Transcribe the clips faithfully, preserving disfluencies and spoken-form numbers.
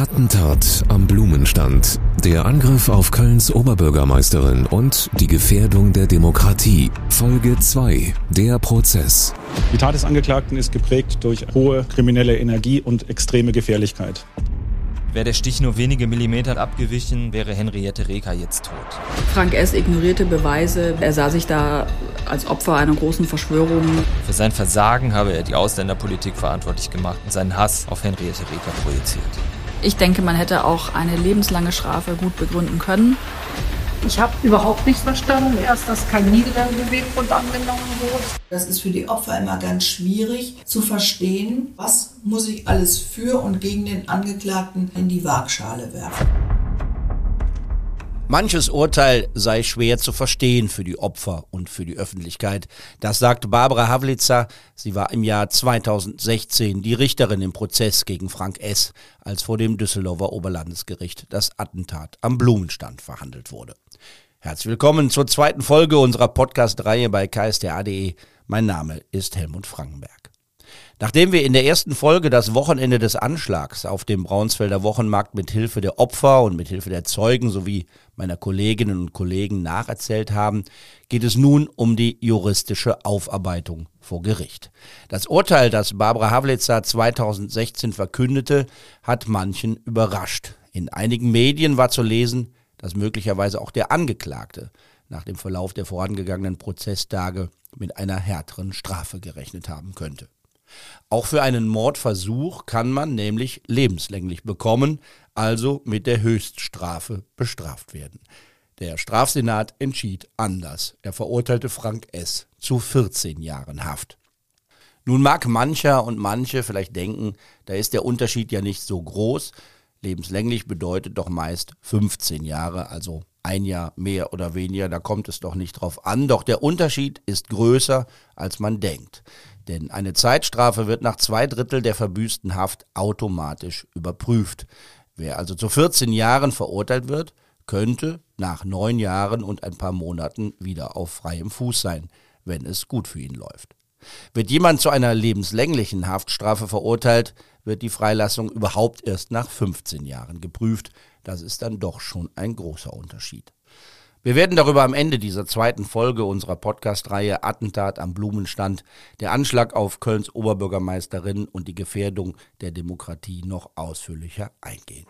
Attentat am Blumenstand, der Angriff auf Kölns Oberbürgermeisterin und die Gefährdung der Demokratie. Folge zwei, der Prozess. Die Tat des Angeklagten ist geprägt durch hohe kriminelle Energie und extreme Gefährlichkeit. Wäre der Stich nur wenige Millimeter abgewichen, wäre Henriette Reker jetzt tot. Frank S. ignorierte Beweise. Er sah sich da als Opfer einer großen Verschwörung. Für sein Versagen habe er die Ausländerpolitik verantwortlich gemacht und seinen Hass auf Henriette Reker projiziert. Ich denke, man hätte auch eine lebenslange Strafe gut begründen können. Ich habe überhaupt nichts verstanden. Erst, dass kein Niederlagenbeweggrund angenommen wurde. Das ist für die Opfer immer ganz schwierig zu verstehen, was muss ich alles für und gegen den Angeklagten in die Waagschale werfen. Manches Urteil sei schwer zu verstehen für die Opfer und für die Öffentlichkeit. Das sagte Barbara Havlitzer. Sie war im Jahr zweitausendsechzehn die Richterin im Prozess gegen Frank S., als vor dem Düsseldorfer Oberlandesgericht das Attentat am Blumenstand verhandelt wurde. Herzlich willkommen zur zweiten Folge unserer Podcast-Reihe bei k s t a punkt d e. Mein Name ist Helmut Frankenberg. Nachdem wir in der ersten Folge das Wochenende des Anschlags auf dem Braunsfelder Wochenmarkt mit Hilfe der Opfer und mit Hilfe der Zeugen sowie meiner Kolleginnen und Kollegen nacherzählt haben, geht es nun um die juristische Aufarbeitung vor Gericht. Das Urteil, das Barbara Havlitzer zweitausendsechzehn verkündete, hat manchen überrascht. In einigen Medien war zu lesen, dass möglicherweise auch der Angeklagte nach dem Verlauf der vorangegangenen Prozesstage mit einer härteren Strafe gerechnet haben könnte. Auch für einen Mordversuch kann man nämlich lebenslänglich bekommen, also mit der Höchststrafe bestraft werden. Der Strafsenat entschied anders. Er verurteilte Frank S. zu vierzehn Jahren Haft. Nun mag mancher und manche vielleicht denken, da ist der Unterschied ja nicht so groß. Lebenslänglich bedeutet doch meist fünfzehn Jahre, also ein Jahr mehr oder weniger, da kommt es doch nicht drauf an. Doch der Unterschied ist größer, als man denkt. Denn eine Zeitstrafe wird nach zwei Drittel der verbüßten Haft automatisch überprüft. Wer also zu vierzehn Jahren verurteilt wird, könnte nach neun Jahren und ein paar Monaten wieder auf freiem Fuß sein, wenn es gut für ihn läuft. Wird jemand zu einer lebenslänglichen Haftstrafe verurteilt, wird die Freilassung überhaupt erst nach fünfzehn Jahren geprüft. Das ist dann doch schon ein großer Unterschied. Wir werden darüber am Ende dieser zweiten Folge unserer Podcast-Reihe Attentat am Blumenstand, der Anschlag auf Kölns Oberbürgermeisterin und die Gefährdung der Demokratie noch ausführlicher eingehen.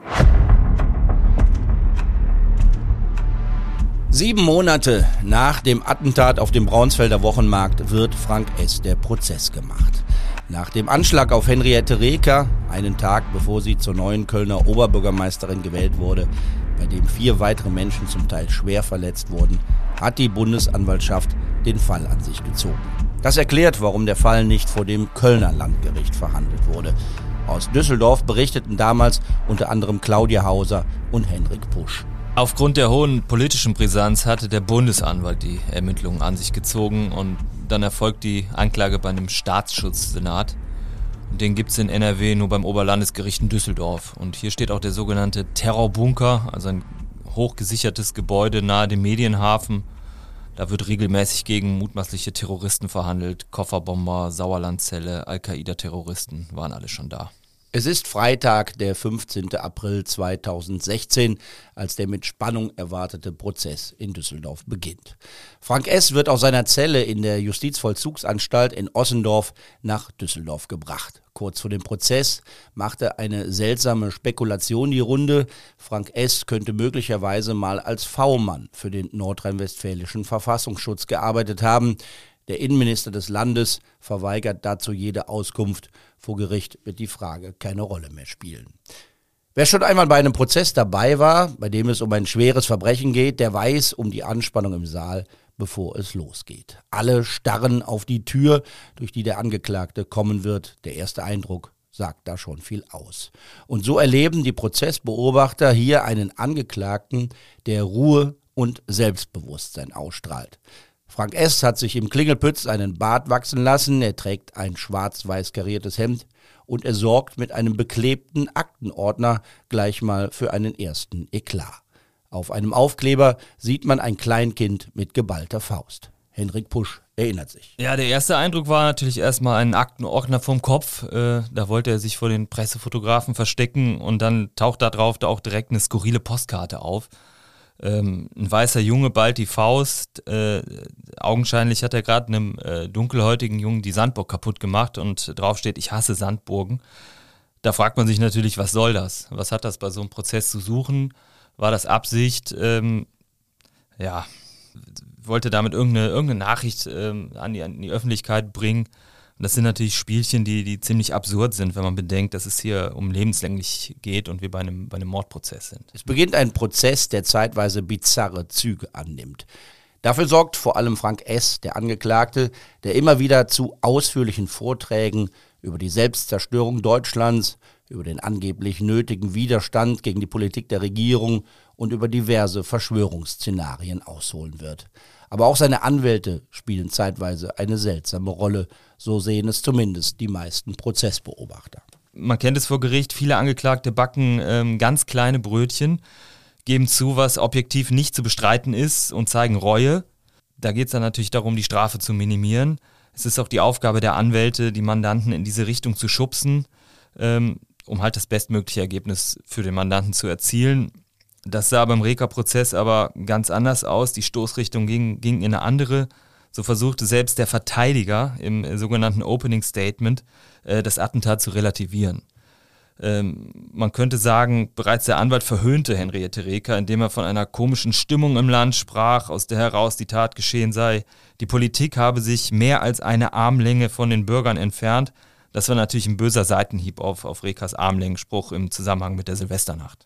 Sieben Monate nach dem Attentat auf dem Braunsfelder Wochenmarkt wird Frank S. der Prozess gemacht. Nach dem Anschlag auf Henriette Reker, einen Tag bevor sie zur neuen Kölner Oberbürgermeisterin gewählt wurde, bei dem vier weitere Menschen zum Teil schwer verletzt wurden, hat die Bundesanwaltschaft den Fall an sich gezogen. Das erklärt, warum der Fall nicht vor dem Kölner Landgericht verhandelt wurde. Aus Düsseldorf berichteten damals unter anderem Claudia Hauser und Henrik Pusch. Aufgrund der hohen politischen Brisanz hatte der Bundesanwalt die Ermittlungen an sich gezogen und dann erfolgt die Anklage bei einem Staatsschutzsenat. Den gibt es in N R W nur beim Oberlandesgericht in Düsseldorf. Und hier steht auch der sogenannte Terrorbunker, also ein hochgesichertes Gebäude nahe dem Medienhafen. Da wird regelmäßig gegen mutmaßliche Terroristen verhandelt. Kofferbomber, Sauerlandzelle, Al-Qaida-Terroristen waren alle schon da. Es ist Freitag, der fünfzehnten April zweitausendsechzehn, als der mit Spannung erwartete Prozess in Düsseldorf beginnt. Frank S. wird aus seiner Zelle in der Justizvollzugsanstalt in Ossendorf nach Düsseldorf gebracht. Kurz vor dem Prozess machte eine seltsame Spekulation die Runde. Frank S. könnte möglicherweise mal als V-Mann für den nordrhein-westfälischen Verfassungsschutz gearbeitet haben. Der Innenminister des Landes verweigert dazu jede Auskunft. Vor Gericht wird die Frage keine Rolle mehr spielen. Wer schon einmal bei einem Prozess dabei war, bei dem es um ein schweres Verbrechen geht, der weiß um die Anspannung im Saal, bevor es losgeht. Alle starren auf die Tür, durch die der Angeklagte kommen wird. Der erste Eindruck sagt da schon viel aus. Und so erleben die Prozessbeobachter hier einen Angeklagten, der Ruhe und Selbstbewusstsein ausstrahlt. Frank S. hat sich im Klingelpütz einen Bart wachsen lassen, er trägt ein schwarz-weiß kariertes Hemd und er sorgt mit einem beklebten Aktenordner gleich mal für einen ersten Eklat. Auf einem Aufkleber sieht man ein Kleinkind mit geballter Faust. Henrik Pusch erinnert sich. Ja, der erste Eindruck war natürlich erstmal ein Aktenordner vom Kopf. Äh, da wollte er sich vor den Pressefotografen verstecken und dann taucht da drauf da auch direkt eine skurrile Postkarte auf. Ähm, ein weißer Junge ballt die Faust. Äh, augenscheinlich hat er gerade einem äh, dunkelhäutigen Jungen die Sandburg kaputt gemacht und drauf steht, ich hasse Sandburgen. Da fragt man sich natürlich, was soll das? Was hat das bei so einem Prozess zu suchen? War das Absicht? Ähm, ja, wollte damit irgendeine, irgendeine Nachricht ähm, an, die, an die Öffentlichkeit bringen. Und das sind natürlich Spielchen, die, die ziemlich absurd sind, wenn man bedenkt, dass es hier um lebenslänglich geht und wir bei einem, bei einem Mordprozess sind. Es beginnt ein Prozess, der zeitweise bizarre Züge annimmt. Dafür sorgt vor allem Frank S., der Angeklagte, der immer wieder zu ausführlichen Vorträgen über die Selbstzerstörung Deutschlands, über den angeblich nötigen Widerstand gegen die Politik der Regierung und über diverse Verschwörungsszenarien ausholen wird. Aber auch seine Anwälte spielen zeitweise eine seltsame Rolle, so sehen es zumindest die meisten Prozessbeobachter. Man kennt es vor Gericht, viele Angeklagte backen ähm, ganz kleine Brötchen, geben zu, was objektiv nicht zu bestreiten ist und zeigen Reue. Da geht es dann natürlich darum, die Strafe zu minimieren. Es ist auch die Aufgabe der Anwälte, die Mandanten in diese Richtung zu schubsen, ähm, um halt das bestmögliche Ergebnis für den Mandanten zu erzielen. Das sah beim Reker-Prozess aber ganz anders aus. Die Stoßrichtung ging, ging in eine andere. So versuchte selbst der Verteidiger im äh, sogenannten Opening Statement äh, das Attentat zu relativieren. Ähm, man könnte sagen, bereits der Anwalt verhöhnte Henriette Reker, indem er von einer komischen Stimmung im Land sprach, aus der heraus die Tat geschehen sei. Die Politik habe sich mehr als eine Armlänge von den Bürgern entfernt. Das war natürlich ein böser Seitenhieb auf, auf Rekers Armlängenspruch im Zusammenhang mit der Silvesternacht.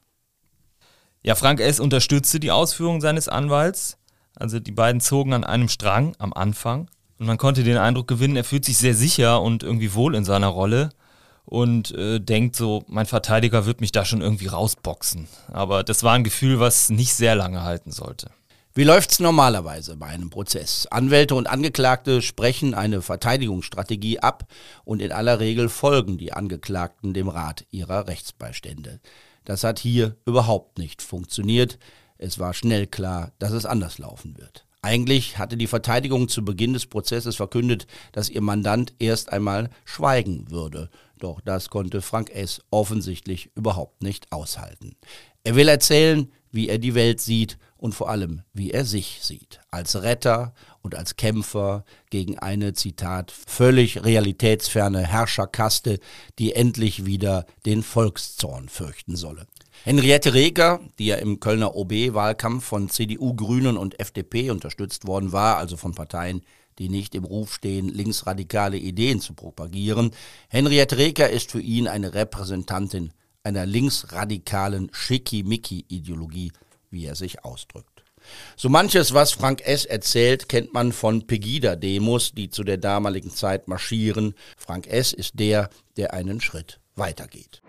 Ja, Frank S. unterstützte die Ausführungen seines Anwalts. Also die beiden zogen an einem Strang am Anfang. Und man konnte den Eindruck gewinnen, er fühlt sich sehr sicher und irgendwie wohl in seiner Rolle. Und äh, denkt so, mein Verteidiger wird mich da schon irgendwie rausboxen. Aber das war ein Gefühl, was nicht sehr lange halten sollte. Wie läuft's normalerweise bei einem Prozess? Anwälte und Angeklagte sprechen eine Verteidigungsstrategie ab und in aller Regel folgen die Angeklagten dem Rat ihrer Rechtsbeistände. Das hat hier überhaupt nicht funktioniert. Es war schnell klar, dass es anders laufen wird. Eigentlich hatte die Verteidigung zu Beginn des Prozesses verkündet, dass ihr Mandant erst einmal schweigen würde. Doch das konnte Frank S. offensichtlich überhaupt nicht aushalten. Er will erzählen, wie er die Welt sieht und vor allem, wie er sich sieht. Als Retter und als Kämpfer gegen eine, Zitat, völlig realitätsferne Herrscherkaste, die endlich wieder den Volkszorn fürchten solle. Henriette Reker, die ja im Kölner O B-Wahlkampf von C D U, Grünen und F D P unterstützt worden war, also von Parteien, die nicht im Ruf stehen, linksradikale Ideen zu propagieren. Henriette Reker ist für ihn eine Repräsentantin einer linksradikalen Schickimicki-Ideologie, wie er sich ausdrückt. So manches, was Frank S. erzählt, kennt man von Pegida-Demos, die zu der damaligen Zeit marschieren. Frank S. ist der, der einen Schritt weitergeht.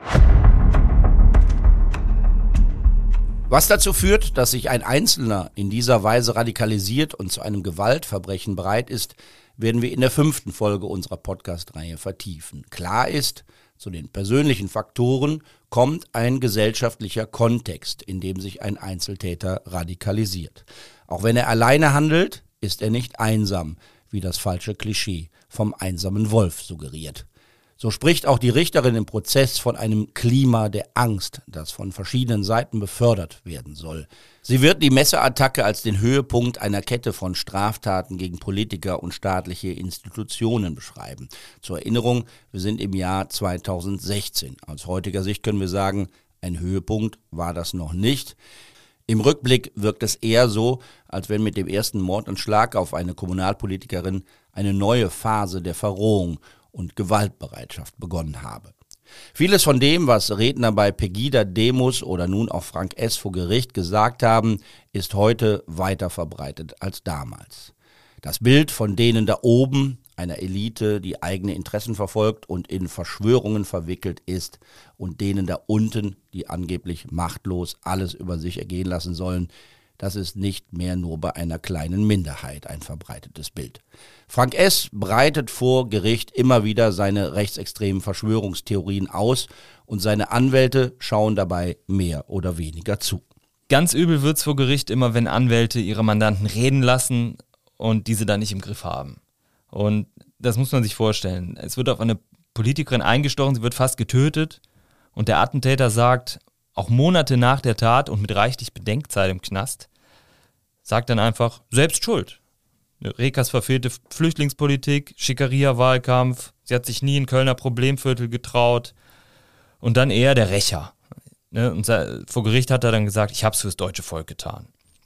Was dazu führt, dass sich ein Einzelner in dieser Weise radikalisiert und zu einem Gewaltverbrechen bereit ist, werden wir in der fünften Folge unserer Podcast-Reihe vertiefen. Klar ist, zu den persönlichen Faktoren kommt ein gesellschaftlicher Kontext, in dem sich ein Einzeltäter radikalisiert. Auch wenn er alleine handelt, ist er nicht einsam, wie das falsche Klischee vom einsamen Wolf suggeriert. So spricht auch die Richterin im Prozess von einem Klima der Angst, das von verschiedenen Seiten befördert werden soll. Sie wird die Messerattacke als den Höhepunkt einer Kette von Straftaten gegen Politiker und staatliche Institutionen beschreiben. Zur Erinnerung, wir sind im Jahr zweitausendsechzehn. Aus heutiger Sicht können wir sagen, ein Höhepunkt war das noch nicht. Im Rückblick wirkt es eher so, als wenn mit dem ersten Mordanschlag auf eine Kommunalpolitikerin eine neue Phase der Verrohung und Gewaltbereitschaft begonnen habe. Vieles von dem, was Redner bei Pegida-Demos oder nun auch Frank S. vor Gericht gesagt haben, ist heute weiter verbreitet als damals. Das Bild von denen da oben, einer Elite, die eigene Interessen verfolgt und in Verschwörungen verwickelt ist, und denen da unten, die angeblich machtlos alles über sich ergehen lassen sollen, das ist nicht mehr nur bei einer kleinen Minderheit ein verbreitetes Bild. Frank S. breitet vor Gericht immer wieder seine rechtsextremen Verschwörungstheorien aus und seine Anwälte schauen dabei mehr oder weniger zu. Ganz übel wird's vor Gericht immer, wenn Anwälte ihre Mandanten reden lassen und diese dann nicht im Griff haben. Und das muss man sich vorstellen. Es wird auf eine Politikerin eingestochen, sie wird fast getötet und der Attentäter sagt, auch Monate nach der Tat und mit reichlich Bedenkzeit im Knast, sagt dann einfach, selbst schuld. Rekas verfehlte Flüchtlingspolitik, Schickeria-Wahlkampf, sie hat sich nie in Kölner Problemviertel getraut und dann eher der Rächer. Und vor Gericht hat er dann gesagt, ich hab's fürs deutsche Volk getan.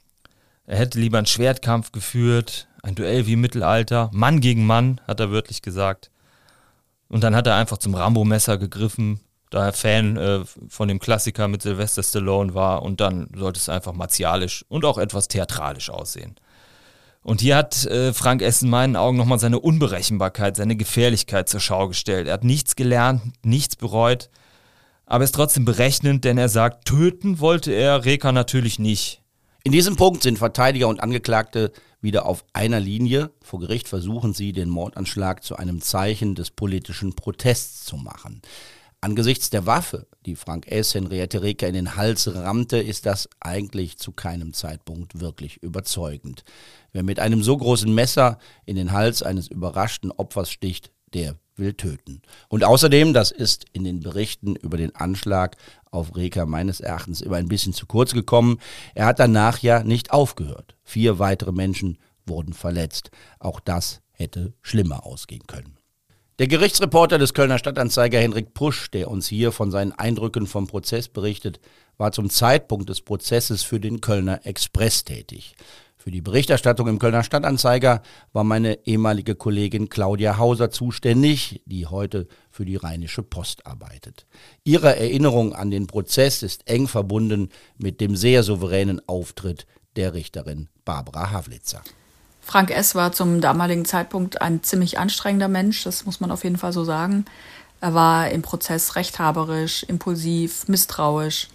Er hätte lieber einen Schwertkampf geführt, ein Duell wie im Mittelalter, Mann gegen Mann, hat er wörtlich gesagt. Und dann hat er einfach zum Rambo-Messer gegriffen, da er Fan äh, von dem Klassiker mit Sylvester Stallone war und dann sollte es einfach martialisch und auch etwas theatralisch aussehen. Und hier hat äh, Frank S. in meinen Augen nochmal seine Unberechenbarkeit, seine Gefährlichkeit zur Schau gestellt. Er hat nichts gelernt, nichts bereut, aber ist trotzdem berechnend, denn er sagt, töten wollte er Reka natürlich nicht. In diesem Punkt sind Verteidiger und Angeklagte wieder auf einer Linie. Vor Gericht versuchen sie, den Mordanschlag zu einem Zeichen des politischen Protests zu machen. Angesichts der Waffe, die Frank S. Henriette Reker in den Hals rammte, ist das eigentlich zu keinem Zeitpunkt wirklich überzeugend. Wer mit einem so großen Messer in den Hals eines überraschten Opfers sticht, der will töten. Und außerdem, das ist in den Berichten über den Anschlag auf Reker meines Erachtens immer ein bisschen zu kurz gekommen, er hat danach ja nicht aufgehört. Vier weitere Menschen wurden verletzt. Auch das hätte schlimmer ausgehen können. Der Gerichtsreporter des Kölner Stadtanzeiger Henrik Pusch, der uns hier von seinen Eindrücken vom Prozess berichtet, war zum Zeitpunkt des Prozesses für den Kölner Express tätig. Für die Berichterstattung im Kölner Stadtanzeiger war meine ehemalige Kollegin Claudia Hauser zuständig, die heute für die Rheinische Post arbeitet. Ihre Erinnerung an den Prozess ist eng verbunden mit dem sehr souveränen Auftritt der Richterin Barbara Havlitzer. Frank S. war zum damaligen Zeitpunkt ein ziemlich anstrengender Mensch, das muss man auf jeden Fall so sagen. Er war im Prozess rechthaberisch, impulsiv, misstrauisch.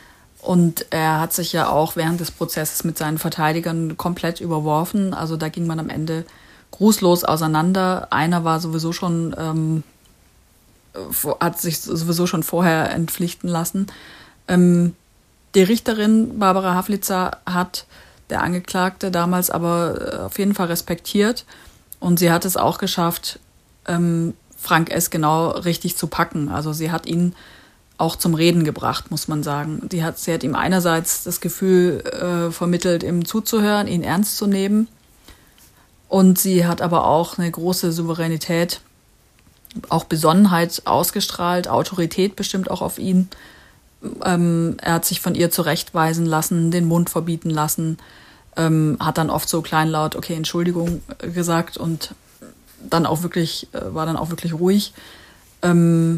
Und er hat sich ja auch während des Prozesses mit seinen Verteidigern komplett überworfen. Also da ging man am Ende grußlos auseinander. Einer war sowieso schon, ähm, hat sich sowieso schon vorher entpflichten lassen. Ähm, die Richterin Barbara Havlitzer hat der Angeklagte damals aber auf jeden Fall respektiert. Und sie hat es auch geschafft, ähm, Frank S. genau richtig zu packen. Also sie hat ihn auch zum Reden gebracht, muss man sagen. Die hat, sie hat ihm einerseits das Gefühl äh, vermittelt, ihm zuzuhören, ihn ernst zu nehmen. Und sie hat aber auch eine große Souveränität, auch Besonnenheit ausgestrahlt, Autorität bestimmt auch auf ihn. Ähm, er hat sich von ihr zurechtweisen lassen, den Mund verbieten lassen, ähm, hat dann oft so kleinlaut, okay, Entschuldigung gesagt und dann auch wirklich, äh, war dann auch wirklich ruhig. Ähm,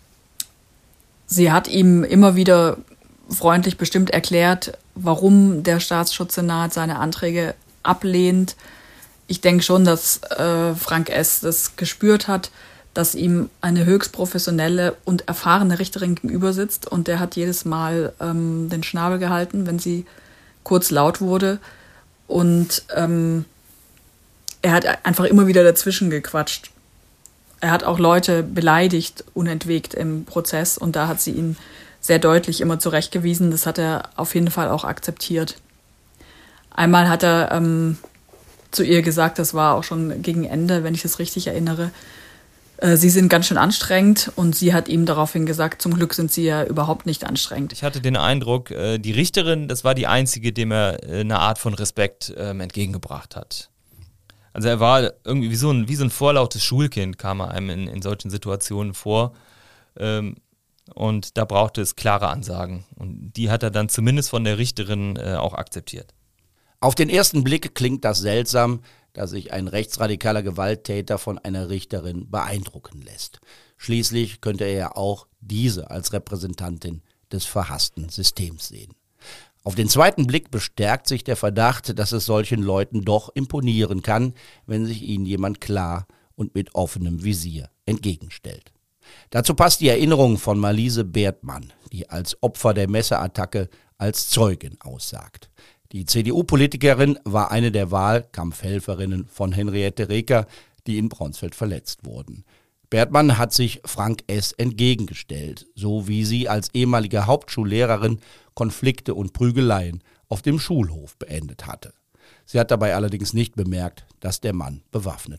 Sie hat ihm immer wieder freundlich bestimmt erklärt, warum der Staatsschutzsenat seine Anträge ablehnt. Ich denke schon, dass äh, Frank S. das gespürt hat, dass ihm eine höchst professionelle und erfahrene Richterin gegenüber sitzt. Und der hat jedes Mal ähm, den Schnabel gehalten, wenn sie kurz laut wurde. Und ähm, er hat einfach immer wieder dazwischen gequatscht. Er hat auch Leute beleidigt, unentwegt im Prozess und da hat sie ihn sehr deutlich immer zurechtgewiesen. Das hat er auf jeden Fall auch akzeptiert. Einmal hat er ähm, zu ihr gesagt, das war auch schon gegen Ende, wenn ich das richtig erinnere, äh, sie sind ganz schön anstrengend und sie hat ihm daraufhin gesagt, zum Glück sind sie ja überhaupt nicht anstrengend. Ich hatte den Eindruck, äh, die Richterin, das war die einzige, dem er äh, eine Art von Respekt äh, entgegengebracht hat. Also er war irgendwie wie so ein, wie so ein vorlautes Schulkind, kam er einem in, in solchen Situationen vor. Ähm, und da brauchte es klare Ansagen. Und die hat er dann zumindest von der Richterin äh, auch akzeptiert. Auf den ersten Blick klingt das seltsam, dass sich ein rechtsradikaler Gewalttäter von einer Richterin beeindrucken lässt. Schließlich könnte er ja auch diese als Repräsentantin des verhassten Systems sehen. Auf den zweiten Blick bestärkt sich der Verdacht, dass es solchen Leuten doch imponieren kann, wenn sich ihnen jemand klar und mit offenem Visier entgegenstellt. Dazu passt die Erinnerung von Marlise Bertmann, die als Opfer der Messerattacke als Zeugin aussagt. Die C D U-Politikerin war eine der Wahlkampfhelferinnen von Henriette Reker, die in Braunsfeld verletzt wurden. Bertmann hat sich Frank S. entgegengestellt, so wie sie als ehemalige Hauptschullehrerin Konflikte und Prügeleien auf dem Schulhof beendet hatte. Sie hat dabei allerdings nicht bemerkt, dass der Mann bewaffnet war.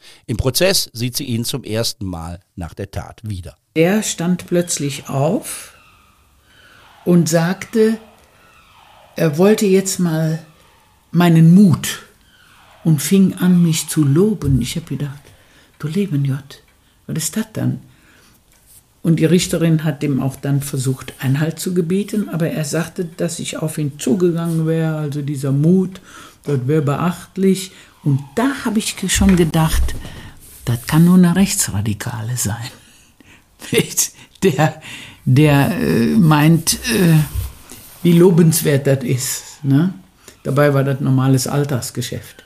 Im Prozess sieht sie ihn zum ersten Mal nach der Tat wieder. Er stand plötzlich auf und sagte, er wollte jetzt mal meinen Mut und fing an, mich zu loben. Ich habe gedacht, du Leben Gott, was ist das dann? Und die Richterin hat dem auch dann versucht, Einhalt zu gebieten, aber er sagte, dass ich auf ihn zugegangen wäre, also dieser Mut, das wäre beachtlich. Und da habe ich schon gedacht, das kann nur eine Rechtsradikale sein, der, der äh, meint, äh, wie lobenswert das ist. Ne? Dabei war das normales Alltagsgeschäft.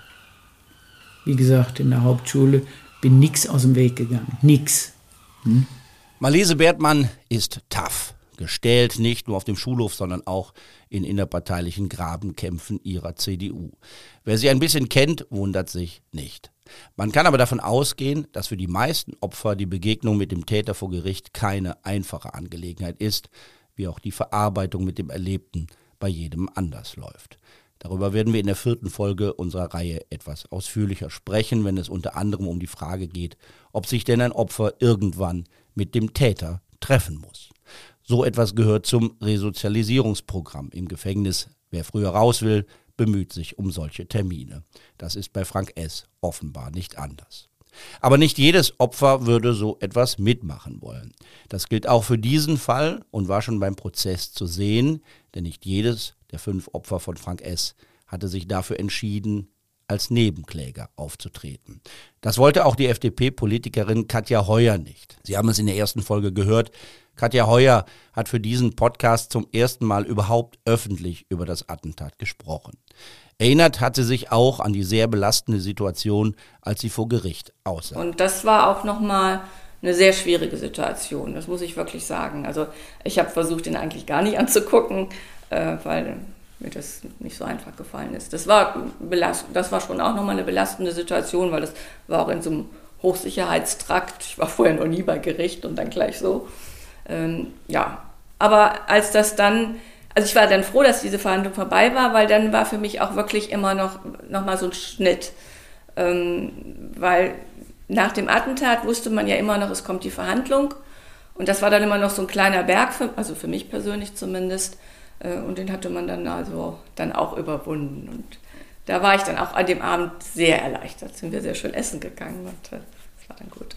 Wie gesagt, in der Hauptschule bin nix aus dem Weg gegangen, nix. Hm? Marlese Bertmann ist tough, gestellt nicht nur auf dem Schulhof, sondern auch in innerparteilichen Grabenkämpfen ihrer C D U. Wer sie ein bisschen kennt, wundert sich nicht. Man kann aber davon ausgehen, dass für die meisten Opfer die Begegnung mit dem Täter vor Gericht keine einfache Angelegenheit ist, wie auch die Verarbeitung mit dem Erlebten bei jedem anders läuft. Darüber werden wir in der vierten Folge unserer Reihe etwas ausführlicher sprechen, wenn es unter anderem um die Frage geht, ob sich denn ein Opfer irgendwann mit dem Täter treffen muss. So etwas gehört zum Resozialisierungsprogramm im Gefängnis. Wer früher raus will, bemüht sich um solche Termine. Das ist bei Frank S. offenbar nicht anders. Aber nicht jedes Opfer würde so etwas mitmachen wollen. Das gilt auch für diesen Fall und war schon beim Prozess zu sehen, denn nicht jedes der fünf Opfer von Frank S. hatte sich dafür entschieden, als Nebenkläger aufzutreten. Das wollte auch die F D P-Politikerin Katja Heuer nicht. Sie haben es in der ersten Folge gehört. Katja Heuer hat für diesen Podcast zum ersten Mal überhaupt öffentlich über das Attentat gesprochen. Erinnert hat sie sich auch an die sehr belastende Situation, als sie vor Gericht aussah. Und das war auch nochmal eine sehr schwierige Situation, das muss ich wirklich sagen. Also ich habe versucht, ihn eigentlich gar nicht anzugucken, äh, weil mir das nicht so einfach gefallen ist. Das war, belast- das war schon auch nochmal eine belastende Situation, weil das war auch in so einem Hochsicherheitstrakt. Ich war vorher noch nie bei Gericht und dann gleich so. Ähm, ja, aber als das dann, also ich war dann froh, dass diese Verhandlung vorbei war, weil dann war für mich auch wirklich immer noch, noch mal so ein Schnitt. Ähm, weil nach dem Attentat wusste man ja immer noch, es kommt die Verhandlung. Und das war dann immer noch so ein kleiner Berg, für, also für mich persönlich zumindest. Und den hatte man dann also dann auch überwunden. Und da war ich dann auch an dem Abend sehr erleichtert. Sind wir sehr schön essen gegangen und das war dann gut.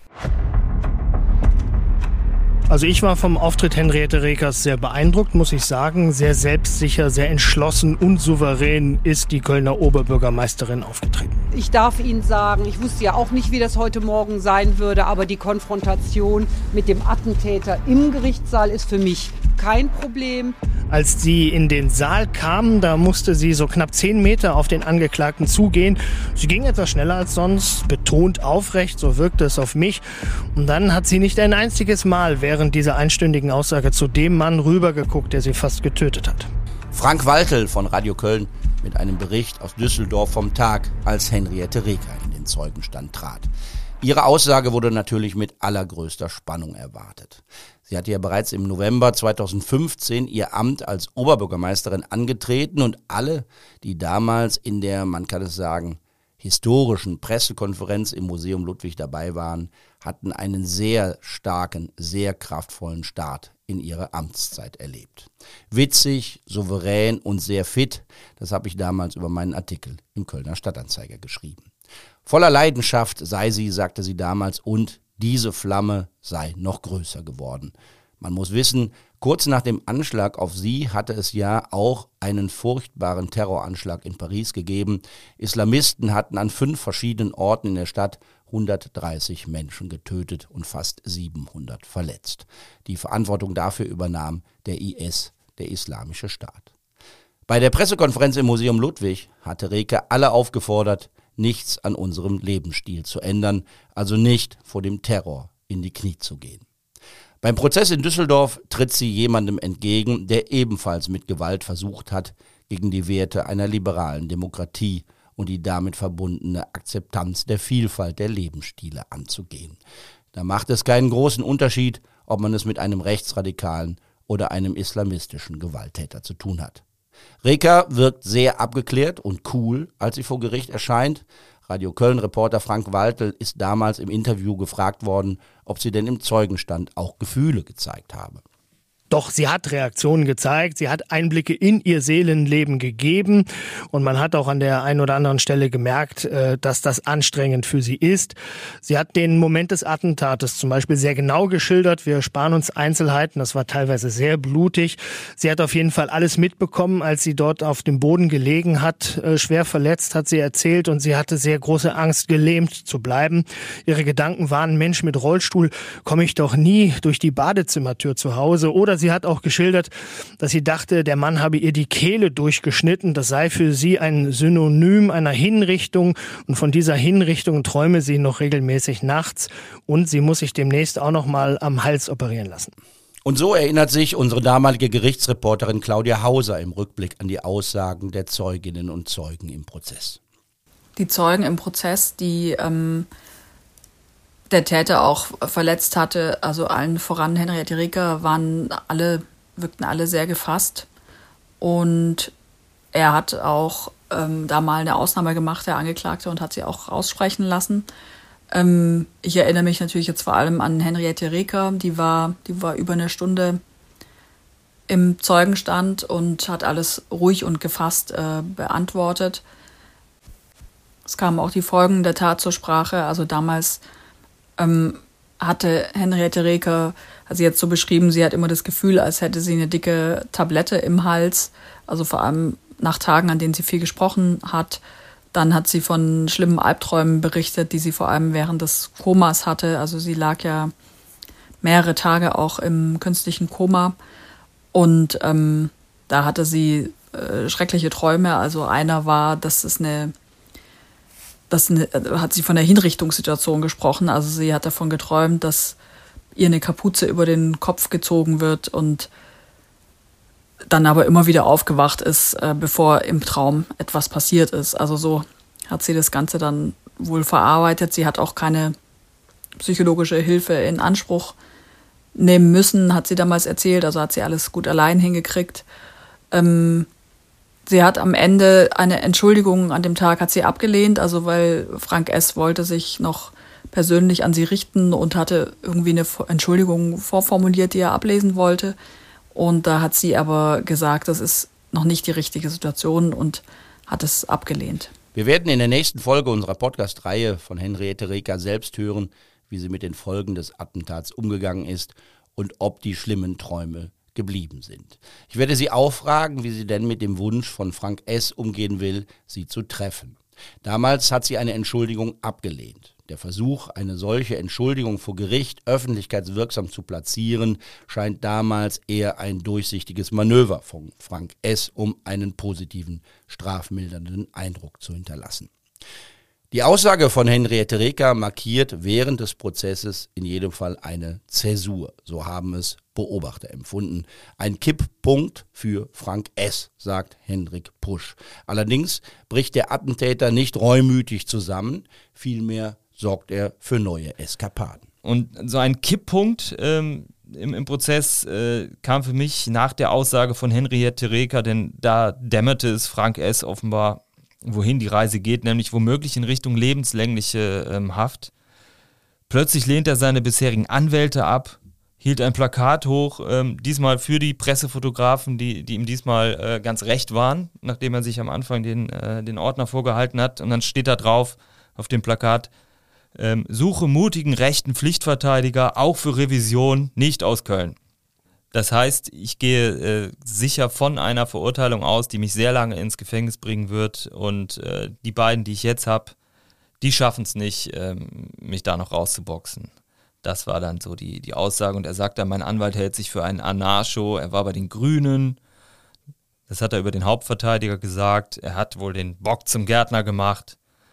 Also ich war vom Auftritt Henriette Rekers sehr beeindruckt, muss ich sagen. Sehr selbstsicher, sehr entschlossen und souverän ist die Kölner Oberbürgermeisterin aufgetreten. Ich darf Ihnen sagen, ich wusste ja auch nicht, wie das heute Morgen sein würde, aber die Konfrontation mit dem Attentäter im Gerichtssaal ist für mich kein Problem. Als sie in den Saal kam, da musste sie so knapp zehn Meter auf den Angeklagten zugehen. Sie ging etwas schneller als sonst, betont aufrecht, so wirkte es auf mich. Und dann hat sie nicht ein einziges Mal während dieser einstündigen Aussage zu dem Mann rübergeguckt, der sie fast getötet hat. Frank Waltel von Radio Köln mit einem Bericht aus Düsseldorf vom Tag, als Henriette Reker in den Zeugenstand trat. Ihre Aussage wurde natürlich mit allergrößter Spannung erwartet. Sie hatte ja bereits im November zweitausendfünfzehn ihr Amt als Oberbürgermeisterin angetreten und alle, die damals in der, man kann es sagen, historischen Pressekonferenz im Museum Ludwig dabei waren, hatten einen sehr starken, sehr kraftvollen Start in ihre Amtszeit erlebt. Witzig, souverän und sehr fit, das habe ich damals über meinen Artikel im Kölner Stadtanzeiger geschrieben. Voller Leidenschaft sei sie, sagte sie damals, und diese Flamme sei noch größer geworden. Man muss wissen, kurz nach dem Anschlag auf sie hatte es ja auch einen furchtbaren Terroranschlag in Paris gegeben. Islamisten hatten an fünf verschiedenen Orten in der Stadt hundertdreißig Menschen getötet und fast siebenhundert verletzt. Die Verantwortung dafür übernahm der I S, der Islamische Staat. Bei der Pressekonferenz im Museum Ludwig hatte Reker alle aufgefordert, nichts an unserem Lebensstil zu ändern, also nicht vor dem Terror in die Knie zu gehen. Beim Prozess in Düsseldorf tritt sie jemandem entgegen, der ebenfalls mit Gewalt versucht hat, gegen die Werte einer liberalen Demokratie und die damit verbundene Akzeptanz der Vielfalt der Lebensstile anzugehen. Da macht es keinen großen Unterschied, ob man es mit einem rechtsradikalen oder einem islamistischen Gewalttäter zu tun hat. Reker wirkt sehr abgeklärt und cool, als sie vor Gericht erscheint. Radio Köln-Reporter Frank Waltel ist damals im Interview gefragt worden, ob sie denn im Zeugenstand auch Gefühle gezeigt habe. Doch sie hat Reaktionen gezeigt, sie hat Einblicke in ihr Seelenleben gegeben und man hat auch an der einen oder anderen Stelle gemerkt, dass das anstrengend für sie ist. Sie hat den Moment des Attentates zum Beispiel sehr genau geschildert. Wir sparen uns Einzelheiten, das war teilweise sehr blutig. Sie hat auf jeden Fall alles mitbekommen, als sie dort auf dem Boden gelegen hat. Schwer verletzt, hat sie erzählt, und sie hatte sehr große Angst, gelähmt zu bleiben. Ihre Gedanken waren: Mensch, mit Rollstuhl komme ich doch nie durch die Badezimmertür zu Hause. Oder sie hat auch geschildert, dass sie dachte, der Mann habe ihr die Kehle durchgeschnitten. Das sei für sie ein Synonym einer Hinrichtung, und von dieser Hinrichtung träume sie noch regelmäßig nachts, und sie muss sich demnächst auch noch mal am Hals operieren lassen. Und so erinnert sich unsere damalige Gerichtsreporterin Claudia Hauser im Rückblick an die Aussagen der Zeuginnen und Zeugen im Prozess. Die Zeugen im Prozess, die ähm der Täter auch verletzt hatte, also allen voran Henriette Reker, waren alle, wirkten alle sehr gefasst. Und er hat auch ähm, da mal eine Ausnahme gemacht, der Angeklagte, und hat sie auch aussprechen lassen. Ähm, ich erinnere mich natürlich jetzt vor allem an Henriette Reker, die war, die war über eine Stunde im Zeugenstand und hat alles ruhig und gefasst äh, beantwortet. Es kamen auch die Folgen der Tat zur Sprache, also damals Ähm, hatte Henriette Reker, hat sie jetzt so beschrieben, sie hat immer das Gefühl, als hätte sie eine dicke Tablette im Hals, also vor allem nach Tagen, an denen sie viel gesprochen hat. Dann hat sie von schlimmen Albträumen berichtet, die sie vor allem während des Komas hatte. Also sie lag ja mehrere Tage auch im künstlichen Koma, und ähm, da hatte sie äh, schreckliche Träume. Also einer war, dass es eine Das hat sie von der Hinrichtungssituation gesprochen. Also sie hat davon geträumt, dass ihr eine Kapuze über den Kopf gezogen wird und dann aber immer wieder aufgewacht ist, äh, bevor im Traum etwas passiert ist. Also so hat sie das Ganze dann wohl verarbeitet. Sie hat auch keine psychologische Hilfe in Anspruch nehmen müssen, hat sie damals erzählt. Also hat sie alles gut allein hingekriegt. Ähm, Sie hat am Ende eine Entschuldigung an dem Tag hat sie abgelehnt, also weil Frank S. wollte sich noch persönlich an sie richten und hatte irgendwie eine Entschuldigung vorformuliert, die er ablesen wollte. Und da hat sie aber gesagt, das ist noch nicht die richtige Situation, und hat es abgelehnt. Wir werden in der nächsten Folge unserer Podcast-Reihe von Henriette Reker selbst hören, wie sie mit den Folgen des Attentats umgegangen ist und ob die schlimmen Träume geblieben sind. Ich werde sie auch fragen, wie sie denn mit dem Wunsch von Frank S. umgehen will, sie zu treffen. Damals hat sie eine Entschuldigung abgelehnt. Der Versuch, eine solche Entschuldigung vor Gericht öffentlichkeitswirksam zu platzieren, scheint damals eher ein durchsichtiges Manöver von Frank S., um einen positiven, strafmildernden Eindruck zu hinterlassen. Die Aussage von Henriette Reker markiert während des Prozesses in jedem Fall eine Zäsur. So haben es Beobachter empfunden. Ein Kipppunkt für Frank S., sagt Hendrik Pusch. Allerdings bricht der Attentäter nicht reumütig zusammen, vielmehr sorgt er für neue Eskapaden. Und so ein Kipppunkt ähm, im, im Prozess äh, kam für mich nach der Aussage von Henriette Reker, denn da dämmerte es Frank S. offenbar, wohin die Reise geht, nämlich womöglich in Richtung lebenslängliche ähm, Haft. Plötzlich lehnt er seine bisherigen Anwälte ab, hielt ein Plakat hoch, ähm, diesmal für die Pressefotografen, die, die ihm diesmal äh, ganz recht waren, nachdem er sich am Anfang den, äh, den Ordner vorgehalten hat. Und dann steht da drauf auf dem Plakat: ähm, Suche mutigen rechten Pflichtverteidiger, auch für Revision, nicht aus Köln. Das heißt, ich gehe äh, sicher von einer Verurteilung aus, die mich sehr lange ins Gefängnis bringen wird, und äh, die beiden, die ich jetzt habe, die schaffen es nicht, ähm, mich da noch rauszuboxen. Das war dann so die, die Aussage, und er sagt dann, mein Anwalt hält sich für einen Anarcho, er war bei den Grünen, das hat er über den Hauptverteidiger gesagt, er hat wohl den Bock zum Gärtner gemacht.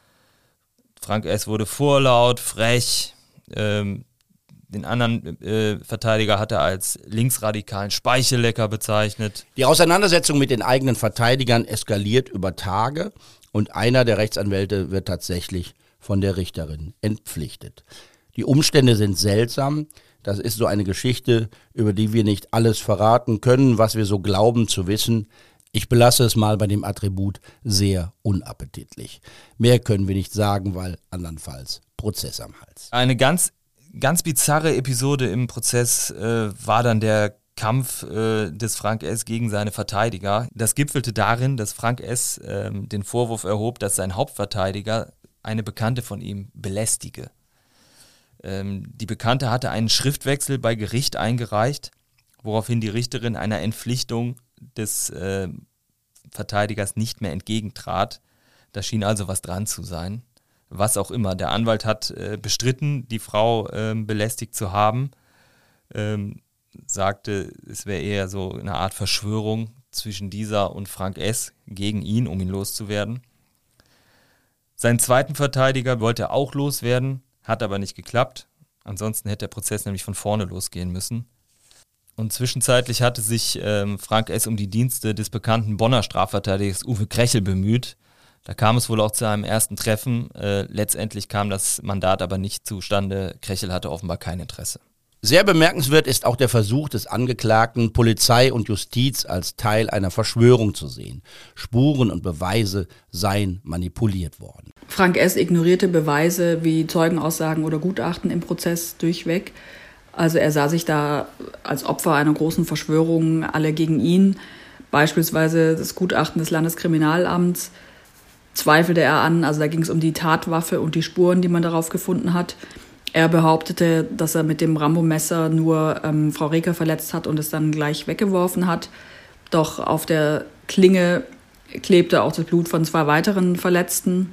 Frank S. wurde vorlaut, frech, ähm, den anderen äh, Verteidiger hat er als linksradikalen Speichellecker bezeichnet. Die Auseinandersetzung mit den eigenen Verteidigern eskaliert über Tage, und einer der Rechtsanwälte wird tatsächlich von der Richterin entpflichtet. Die Umstände sind seltsam. Das ist so eine Geschichte, über die wir nicht alles verraten können, was wir so glauben zu wissen. Ich belasse es mal bei dem Attribut sehr unappetitlich. Mehr können wir nicht sagen, weil andernfalls Prozess am Hals. Eine ganz, ganz bizarre Episode im Prozess äh, war dann der Kampf äh, des Frank S. gegen seine Verteidiger. Das gipfelte darin, dass Frank S. äh, den Vorwurf erhob, dass sein Hauptverteidiger eine Bekannte von ihm belästige. Ähm, die Bekannte hatte einen Schriftwechsel bei Gericht eingereicht, woraufhin die Richterin einer Entpflichtung des äh, Verteidigers nicht mehr entgegentrat. Da schien also was dran zu sein. Was auch immer. Der Anwalt hat äh, bestritten, die Frau äh, belästigt zu haben. Ähm, sagte, es wäre eher so eine Art Verschwörung zwischen dieser und Frank S. gegen ihn, um ihn loszuwerden. Seinen zweiten Verteidiger wollte er auch loswerden, hat aber nicht geklappt. Ansonsten hätte der Prozess nämlich von vorne losgehen müssen. Und zwischenzeitlich hatte sich ähm, Frank S. um die Dienste des bekannten Bonner Strafverteidigers Uwe Krechel bemüht. Da kam es wohl auch zu einem ersten Treffen. Äh, letztendlich kam das Mandat aber nicht zustande. Krechel hatte offenbar kein Interesse. Sehr bemerkenswert ist auch der Versuch des Angeklagten, Polizei und Justiz als Teil einer Verschwörung zu sehen. Spuren und Beweise seien manipuliert worden. Frank S. ignorierte Beweise wie Zeugenaussagen oder Gutachten im Prozess durchweg. Also er sah sich da als Opfer einer großen Verschwörung, alle gegen ihn. Beispielsweise das Gutachten des Landeskriminalamts zweifelte er an. Also da ging es um die Tatwaffe und die Spuren, die man darauf gefunden hat. Er behauptete, dass er mit dem Rambo-Messer nur ähm, Frau Reker verletzt hat und es dann gleich weggeworfen hat. Doch auf der Klinge klebte auch das Blut von zwei weiteren Verletzten.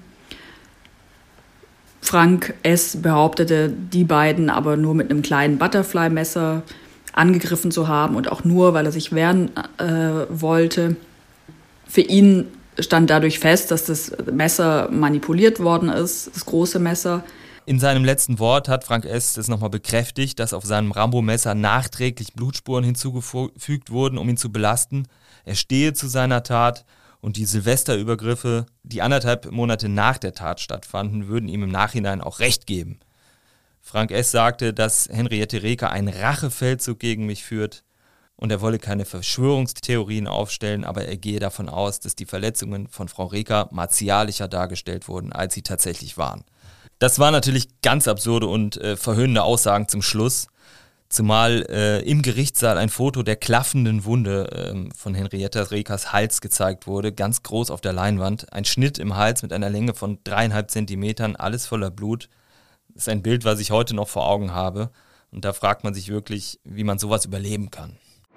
Frank S. behauptete, die beiden aber nur mit einem kleinen Butterfly-Messer angegriffen zu haben und auch nur, weil er sich wehren äh, wollte. Für ihn stand dadurch fest, dass das Messer manipuliert worden ist, das große Messer. In seinem letzten Wort hat Frank S. das nochmal bekräftigt, dass auf seinem Rambo-Messer nachträglich Blutspuren hinzugefügt wurden, um ihn zu belasten. Er stehe zu seiner Tat und die Silvesterübergriffe, die anderthalb Monate nach der Tat stattfanden, würden ihm im Nachhinein auch recht geben. Frank S. sagte, dass Henriette Reker einen Rachefeldzug gegen mich führt und er wolle keine Verschwörungstheorien aufstellen, aber er gehe davon aus, dass die Verletzungen von Frau Reker martialischer dargestellt wurden, als sie tatsächlich waren. Das waren natürlich ganz absurde und äh, verhöhnende Aussagen zum Schluss, zumal äh, im Gerichtssaal ein Foto der klaffenden Wunde äh, von Henrietta Rekers Hals gezeigt wurde, ganz groß auf der Leinwand. Ein Schnitt im Hals mit einer Länge von dreieinhalb Zentimetern, alles voller Blut. Das ist ein Bild, was ich heute noch vor Augen habe. Und da fragt man sich wirklich, wie man sowas überleben kann.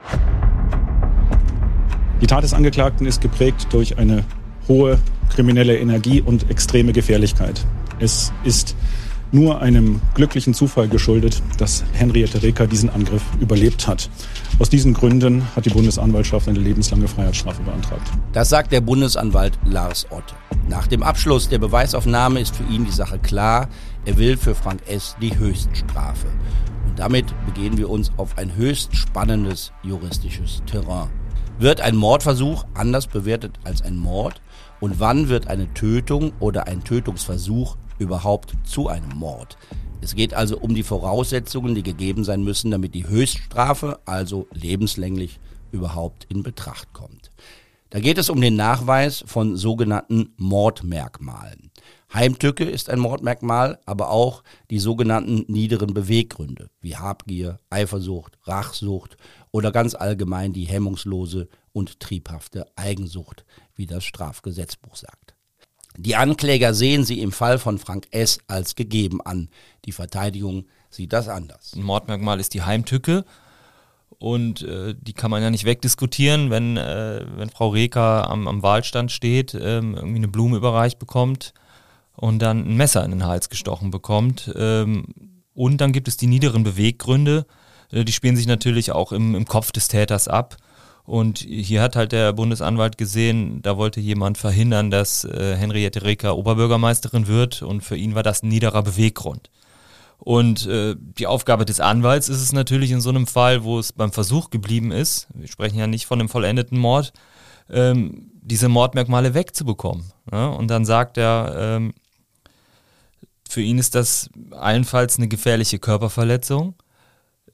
Die Tat des Angeklagten ist geprägt durch eine hohe kriminelle Energie und extreme Gefährlichkeit. Es ist nur einem glücklichen Zufall geschuldet, dass Henriette Reker diesen Angriff überlebt hat. Aus diesen Gründen hat die Bundesanwaltschaft eine lebenslange Freiheitsstrafe beantragt. Das sagt der Bundesanwalt Lars Ott. Nach dem Abschluss der Beweisaufnahme ist für ihn die Sache klar. Er will für Frank S. die Höchststrafe. Und damit begeben wir uns auf ein höchst spannendes juristisches Terrain. Wird ein Mordversuch anders bewertet als ein Mord? Und wann wird eine Tötung oder ein Tötungsversuch überhaupt zu einem Mord? Es geht also um die Voraussetzungen, die gegeben sein müssen, damit die Höchststrafe, also lebenslänglich, überhaupt in Betracht kommt. Da geht es um den Nachweis von sogenannten Mordmerkmalen. Heimtücke ist ein Mordmerkmal, aber auch die sogenannten niederen Beweggründe, wie Habgier, Eifersucht, Rachsucht oder ganz allgemein die hemmungslose und triebhafte Eigensucht, wie das Strafgesetzbuch sagt. Die Ankläger sehen sie im Fall von Frank S. als gegeben an. Die Verteidigung sieht das anders. Ein Mordmerkmal ist die Heimtücke und äh, die kann man ja nicht wegdiskutieren, wenn, äh, wenn Frau Reker am, am Wahlstand steht, äh, irgendwie eine Blume überreicht bekommt und dann ein Messer in den Hals gestochen bekommt. Ähm, und dann gibt es die niederen Beweggründe, äh, die spielen sich natürlich auch im, im Kopf des Täters ab. Und hier hat halt der Bundesanwalt gesehen, da wollte jemand verhindern, dass äh, Henriette Reker Oberbürgermeisterin wird und für ihn war das ein niederer Beweggrund. Und äh, die Aufgabe des Anwalts ist es natürlich in so einem Fall, wo es beim Versuch geblieben ist, wir sprechen ja nicht von einem vollendeten Mord, ähm, diese Mordmerkmale wegzubekommen. Ja? Und dann sagt er, ähm, für ihn ist das allenfalls eine gefährliche Körperverletzung.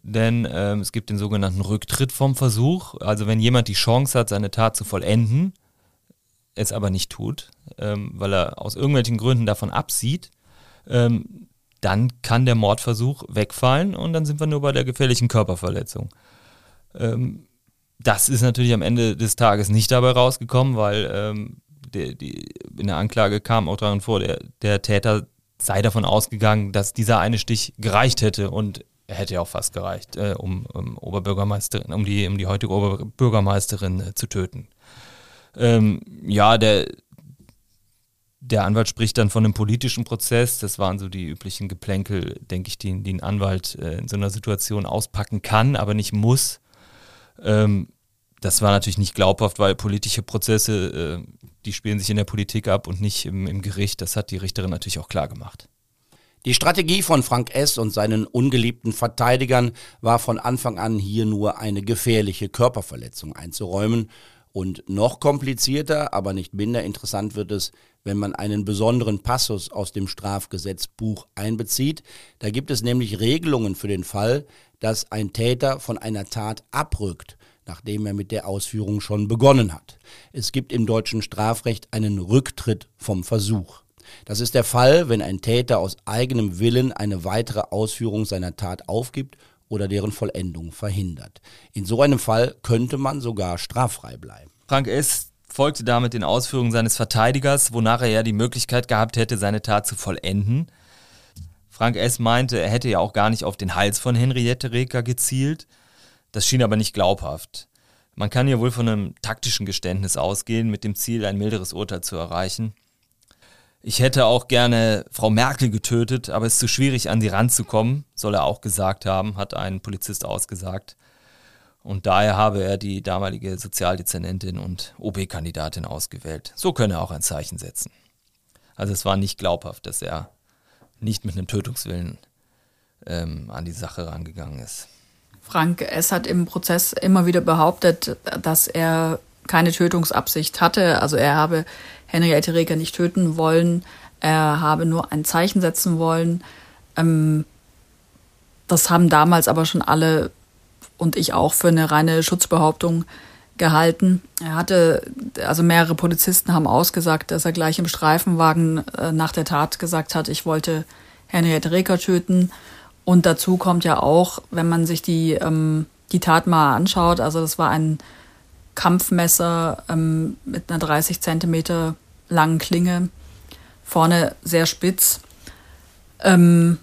denn ähm, es gibt den sogenannten Rücktritt vom Versuch. Also wenn jemand die Chance hat, seine Tat zu vollenden, es aber nicht tut, ähm, weil er aus irgendwelchen Gründen davon absieht, ähm, dann kann der Mordversuch wegfallen und dann sind wir nur bei der gefährlichen Körperverletzung. Ähm, das ist natürlich am Ende des Tages nicht dabei rausgekommen, weil ähm, der, die, in der Anklage kam auch daran vor, der, der Täter sei davon ausgegangen, dass dieser eine Stich gereicht hätte und er hätte ja auch fast gereicht, äh, um, um Oberbürgermeisterin, um die, um die heutige Oberbürgermeisterin äh, zu töten. Ähm, ja, der, der Anwalt spricht dann von einem politischen Prozess. Das waren so die üblichen Geplänkel, denke ich, die, die ein Anwalt äh, in so einer Situation auspacken kann, aber nicht muss. Ähm, das war natürlich nicht glaubhaft, weil politische Prozesse, äh, die spielen sich in der Politik ab und nicht im, im Gericht. Das hat die Richterin natürlich auch klar gemacht. Die Strategie von Frank S. und seinen ungeliebten Verteidigern war von Anfang an, hier nur eine gefährliche Körperverletzung einzuräumen. Und noch komplizierter, aber nicht minder interessant wird es, wenn man einen besonderen Passus aus dem Strafgesetzbuch einbezieht. Da gibt es nämlich Regelungen für den Fall, dass ein Täter von einer Tat abrückt, nachdem er mit der Ausführung schon begonnen hat. Es gibt im deutschen Strafrecht einen Rücktritt vom Versuch. Das ist der Fall, wenn ein Täter aus eigenem Willen eine weitere Ausführung seiner Tat aufgibt oder deren Vollendung verhindert. In so einem Fall könnte man sogar straffrei bleiben. Frank S. folgte damit den Ausführungen seines Verteidigers, wonach er ja die Möglichkeit gehabt hätte, seine Tat zu vollenden. Frank S. meinte, er hätte ja auch gar nicht auf den Hals von Henriette Reker gezielt. Das schien aber nicht glaubhaft. Man kann hier wohl von einem taktischen Geständnis ausgehen, mit dem Ziel, ein milderes Urteil zu erreichen. Ich hätte auch gerne Frau Merkel getötet, aber es ist zu schwierig, an sie ranzukommen, soll er auch gesagt haben, hat ein Polizist ausgesagt. Und daher habe er die damalige Sozialdezernentin und O B-Kandidatin ausgewählt. So könne er auch ein Zeichen setzen. Also es war nicht glaubhaft, dass er nicht mit einem Tötungswillen ähm, an die Sache rangegangen ist. Frank S. hat im Prozess immer wieder behauptet, dass er keine Tötungsabsicht hatte. Also er habe Henriette Reker nicht töten wollen. Er habe nur ein Zeichen setzen wollen. Ähm, das haben damals aber schon alle und ich auch für eine reine Schutzbehauptung gehalten. Er hatte, also mehrere Polizisten haben ausgesagt, dass er gleich im Streifenwagen äh, nach der Tat gesagt hat, ich wollte Henriette Reker töten. Und dazu kommt ja auch, wenn man sich die, ähm, die Tat mal anschaut, also das war ein Kampfmesser ähm, mit einer dreißig Zentimeter langen Klinge, vorne sehr spitz. Ähm,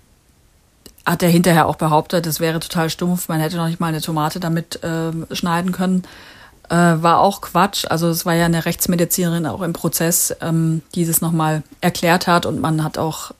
hat er hinterher auch behauptet, das wäre total stumpf, man hätte noch nicht mal eine Tomate damit äh, schneiden können. Äh, war auch Quatsch, also es war ja eine Rechtsmedizinerin auch im Prozess, ähm, die das nochmal erklärt hat und man hat auch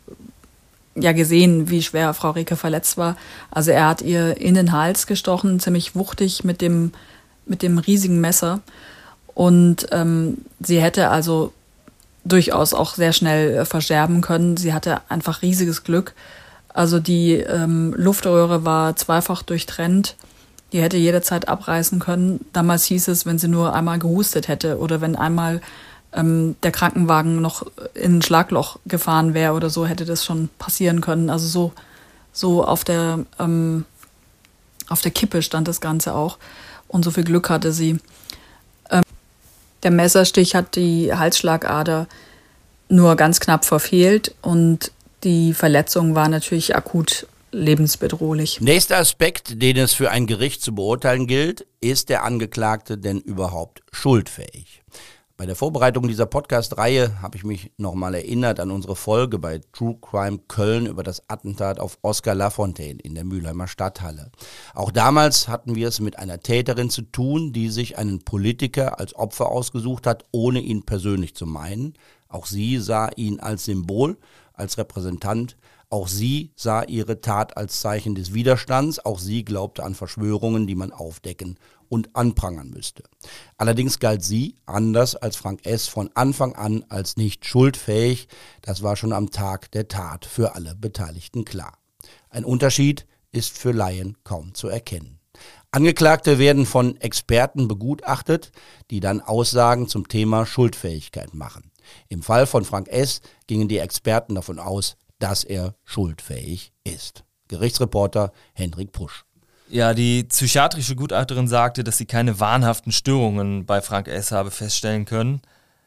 ja gesehen, wie schwer Frau Reker verletzt war. Also er hat ihr in den Hals gestochen, ziemlich wuchtig mit dem mit dem riesigen Messer und ähm, sie hätte also durchaus auch sehr schnell äh, versterben können. Sie hatte einfach riesiges Glück. Also die ähm, Luftröhre war zweifach durchtrennt. Die hätte jederzeit abreißen können. Damals hieß es, wenn sie nur einmal gehustet hätte oder wenn einmal ähm, der Krankenwagen noch in ein Schlagloch gefahren wäre oder so, hätte das schon passieren können. Also so, so auf der, ähm, auf der Kippe stand das Ganze auch. Und so viel Glück hatte sie. Ähm, der Messerstich hat die Halsschlagader nur ganz knapp verfehlt und die Verletzung war natürlich akut lebensbedrohlich. Nächster Aspekt, den es für ein Gericht zu beurteilen gilt, ist der Angeklagte denn überhaupt schuldfähig? Bei der Vorbereitung dieser Podcast-Reihe habe ich mich nochmal erinnert an unsere Folge bei True Crime Köln über das Attentat auf Oskar Lafontaine in der Mülheimer Stadthalle. Auch damals hatten wir es mit einer Täterin zu tun, die sich einen Politiker als Opfer ausgesucht hat, ohne ihn persönlich zu meinen. Auch sie sah ihn als Symbol, als Repräsentant. Auch sie sah ihre Tat als Zeichen des Widerstands. Auch sie glaubte an Verschwörungen, die man aufdecken und anprangern müsste. Allerdings galt sie, anders als Frank S., von Anfang an als nicht schuldfähig. Das war schon am Tag der Tat für alle Beteiligten klar. Ein Unterschied ist für Laien kaum zu erkennen. Angeklagte werden von Experten begutachtet, die dann Aussagen zum Thema Schuldfähigkeit machen. Im Fall von Frank S. gingen die Experten davon aus, dass er schuldfähig ist. Gerichtsreporter Hendrik Pusch. Ja, die psychiatrische Gutachterin sagte, dass sie keine wahnhaften Störungen bei Frank S. habe feststellen können.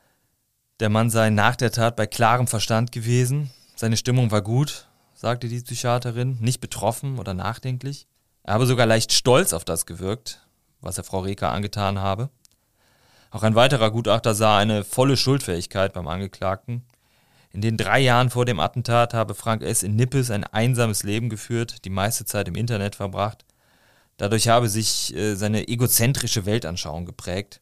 Der Mann sei nach der Tat bei klarem Verstand gewesen. Seine Stimmung war gut, sagte die Psychiaterin, nicht betroffen oder nachdenklich. Er habe sogar leicht stolz auf das gewirkt, was er Frau Reker angetan habe. Auch ein weiterer Gutachter sah eine volle Schuldfähigkeit beim Angeklagten. In den drei Jahren vor dem Attentat habe Frank S. in Nippes ein einsames Leben geführt, die meiste Zeit im Internet verbracht. Dadurch habe sich äh, seine egozentrische Weltanschauung geprägt.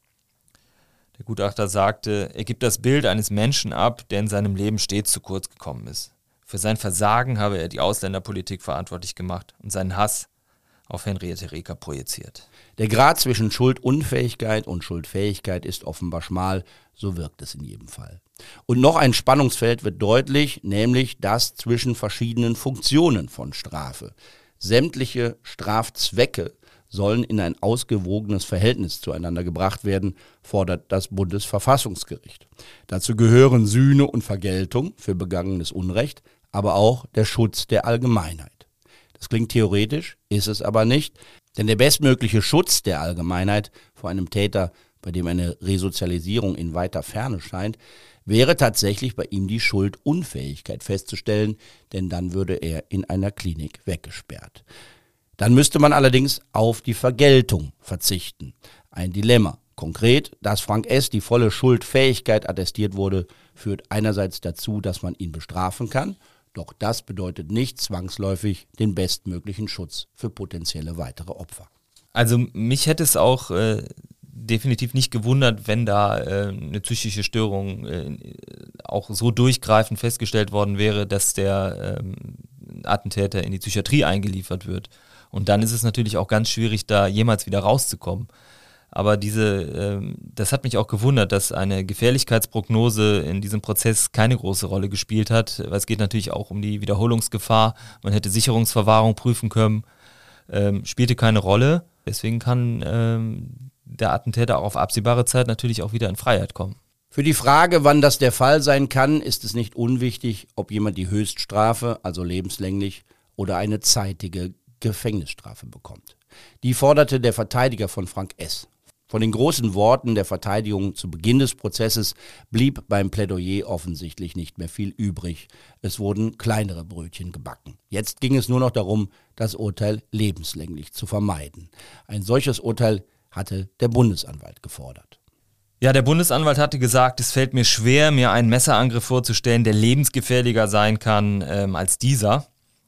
Der Gutachter sagte, er gibt das Bild eines Menschen ab, der in seinem Leben stets zu kurz gekommen ist. Für sein Versagen habe er die Ausländerpolitik verantwortlich gemacht und seinen Hass auf Henriette Reker projiziert. Der Grad zwischen Schuldunfähigkeit und Schuldfähigkeit ist offenbar schmal, so wirkt es in jedem Fall. Und noch ein Spannungsfeld wird deutlich, nämlich das zwischen verschiedenen Funktionen von Strafe. Sämtliche Strafzwecke sollen in ein ausgewogenes Verhältnis zueinander gebracht werden, fordert das Bundesverfassungsgericht. Dazu gehören Sühne und Vergeltung für begangenes Unrecht, aber auch der Schutz der Allgemeinheit. Das klingt theoretisch, ist es aber nicht, denn der bestmögliche Schutz der Allgemeinheit vor einem Täter, bei dem eine Resozialisierung in weiter Ferne scheint, wäre tatsächlich bei ihm die Schuldunfähigkeit festzustellen, denn dann würde er in einer Klinik weggesperrt. Dann müsste man allerdings auf die Vergeltung verzichten. Ein Dilemma. Konkret, dass Frank S. die volle Schuldfähigkeit attestiert wurde, führt einerseits dazu, dass man ihn bestrafen kann, doch das bedeutet nicht zwangsläufig den bestmöglichen Schutz für potenzielle weitere Opfer. Also mich hätte es auch äh, definitiv nicht gewundert, wenn da äh, eine psychische Störung äh, auch so durchgreifend festgestellt worden wäre, dass der ähm, Attentäter in die Psychiatrie eingeliefert wird. Und dann ist es natürlich auch ganz schwierig, da jemals wieder rauszukommen. Aber diese, ähm, das hat mich auch gewundert, dass eine Gefährlichkeitsprognose in diesem Prozess keine große Rolle gespielt hat. Weil es geht natürlich auch um die Wiederholungsgefahr. Man hätte Sicherungsverwahrung prüfen können. Ähm, spielte keine Rolle. Deswegen kann ähm, der Attentäter auch auf absehbare Zeit natürlich auch wieder in Freiheit kommen. Für die Frage, wann das der Fall sein kann, ist es nicht unwichtig, ob jemand die Höchststrafe, also lebenslänglich, oder eine zeitige Gefängnisstrafe bekommt. Die forderte der Verteidiger von Frank S. Von den großen Worten der Verteidigung zu Beginn des Prozesses blieb beim Plädoyer offensichtlich nicht mehr viel übrig. Es wurden kleinere Brötchen gebacken. Jetzt ging es nur noch darum, das Urteil lebenslänglich zu vermeiden. Ein solches Urteil hatte der Bundesanwalt gefordert. Ja, der Bundesanwalt hatte gesagt, es fällt mir schwer, mir einen Messerangriff vorzustellen, der lebensgefährlicher sein kann ähm, als dieser.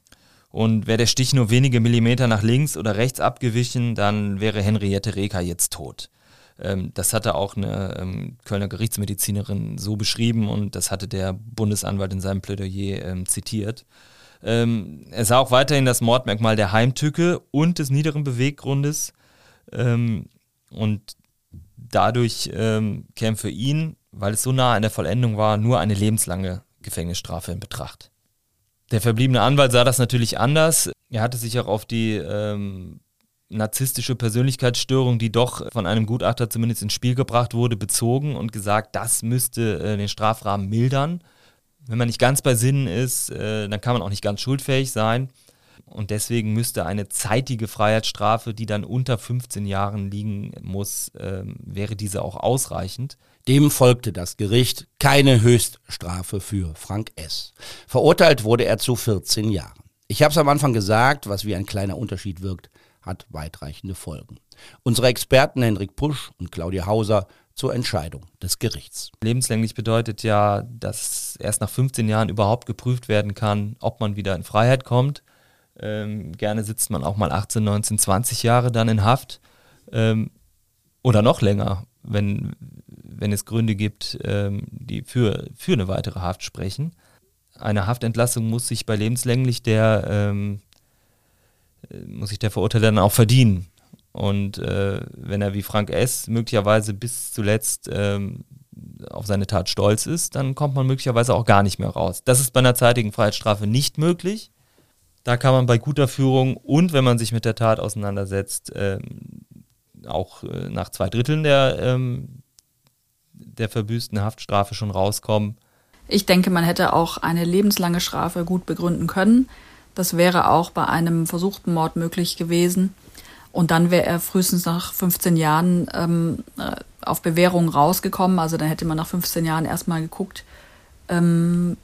Und wäre der Stich nur wenige Millimeter nach links oder rechts abgewichen, dann wäre Henriette Reker jetzt tot. Ähm, das hatte auch eine ähm, Kölner Gerichtsmedizinerin so beschrieben und das hatte der Bundesanwalt in seinem Plädoyer ähm, zitiert. Ähm, er sah auch weiterhin das Mordmerkmal der Heimtücke und des niederen Beweggrundes. Ähm, und dadurch ähm, käme für ihn, weil es so nah an der Vollendung war, nur eine lebenslange Gefängnisstrafe in Betracht. Der verbliebene Anwalt sah das natürlich anders. Er hatte sich auch auf die ähm, narzisstische Persönlichkeitsstörung, die doch von einem Gutachter zumindest ins Spiel gebracht wurde, bezogen und gesagt, das müsste äh, den Strafrahmen mildern. Wenn man nicht ganz bei Sinnen ist, äh, dann kann man auch nicht ganz schuldfähig sein. Und deswegen müsste eine zeitige Freiheitsstrafe, die dann unter fünfzehn Jahren liegen muss, äh, wäre diese auch ausreichend. Dem folgte das Gericht keine Höchststrafe für Frank S. Verurteilt wurde er zu vierzehn Jahren. Ich habe es am Anfang gesagt, was wie ein kleiner Unterschied wirkt, hat weitreichende Folgen. Unsere Experten Hendrik Pusch und Claudia Hauser zur Entscheidung des Gerichts. Lebenslänglich bedeutet ja, dass erst nach fünfzehn Jahren überhaupt geprüft werden kann, ob man wieder in Freiheit kommt. Ähm, gerne sitzt man auch mal achtzehn, neunzehn, zwanzig Jahre dann in Haft ähm, oder noch länger, wenn, wenn es Gründe gibt, ähm, die für, für eine weitere Haft sprechen. Eine Haftentlassung muss sich bei lebenslänglich der, ähm, muss sich der Verurteilte dann auch verdienen. Und äh, wenn er wie Frank S. möglicherweise bis zuletzt ähm, auf seine Tat stolz ist, dann kommt man möglicherweise auch gar nicht mehr raus. Das ist bei einer zeitigen Freiheitsstrafe nicht möglich. Da kann man bei guter Führung und wenn man sich mit der Tat auseinandersetzt, ähm, auch äh, nach zwei Dritteln der, ähm, der verbüßten Haftstrafe schon rauskommen. Ich denke, man hätte auch eine lebenslange Strafe gut begründen können. Das wäre auch bei einem versuchten Mord möglich gewesen. Und dann wäre er frühestens nach fünfzehn Jahren ähm, auf Bewährung rausgekommen. Also dann hätte man nach fünfzehn Jahren erstmal geguckt, ähm,